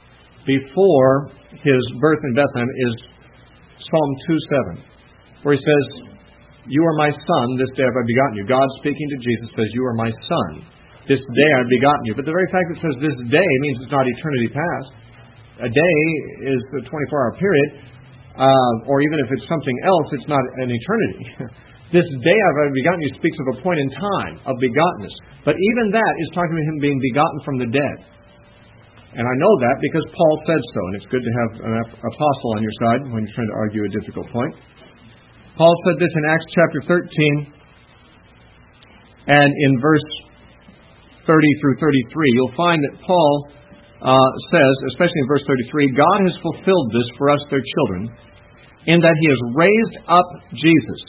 before His birth in Bethlehem is Psalm 2:7, where He says, "You are my Son, this day have I begotten you." God speaking to Jesus says, "You are my Son, this day I have begotten you." But the very fact that it says this day means it's not eternity past. A day is a 24-hour period. Or even if it's something else, it's not an eternity. This day I've begotten you speaks of a point in time of begottenness. But even that is talking about Him being begotten from the dead. And I know that because Paul said so. And it's good to have an apostle on your side when you're trying to argue a difficult point. Paul said this in Acts chapter 13. And in verse 30 through 33, you'll find that Paul says, especially in verse 33, God has fulfilled this for us, their children, in that He has raised up Jesus.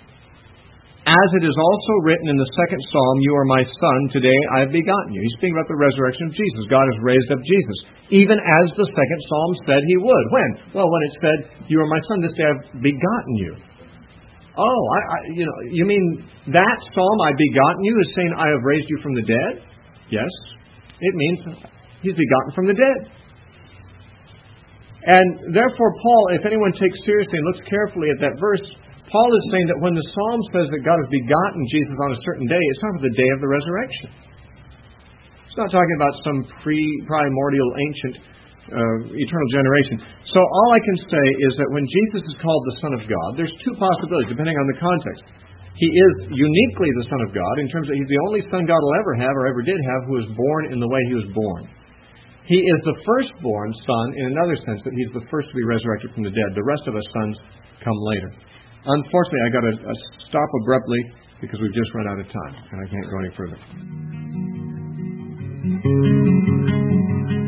As it is also written in the second psalm, "You are my Son, today I have begotten you." He's speaking about the resurrection of Jesus. God has raised up Jesus, even as the second psalm said He would. When? Well, when it said, "You are my Son, this day I have begotten you." Oh, you mean that psalm, "I begotten you," is saying I have raised you from the dead? Yes, it means He's begotten from the dead. And therefore, Paul, if anyone takes seriously and looks carefully at that verse, Paul is saying that when the Psalm says that God has begotten Jesus on a certain day, it's talking about the day of the resurrection. It's not talking about some primordial, ancient, eternal generation. So all I can say is that when Jesus is called the Son of God, there's two possibilities, depending on the context. He is uniquely the Son of God in terms that He's the only Son God will ever have or ever did have who was born in the way He was born. He is the firstborn Son in another sense, that He's the first to be resurrected from the dead. The rest of us sons come later. Unfortunately, I got to stop abruptly because we've just run out of time and I can't go any further.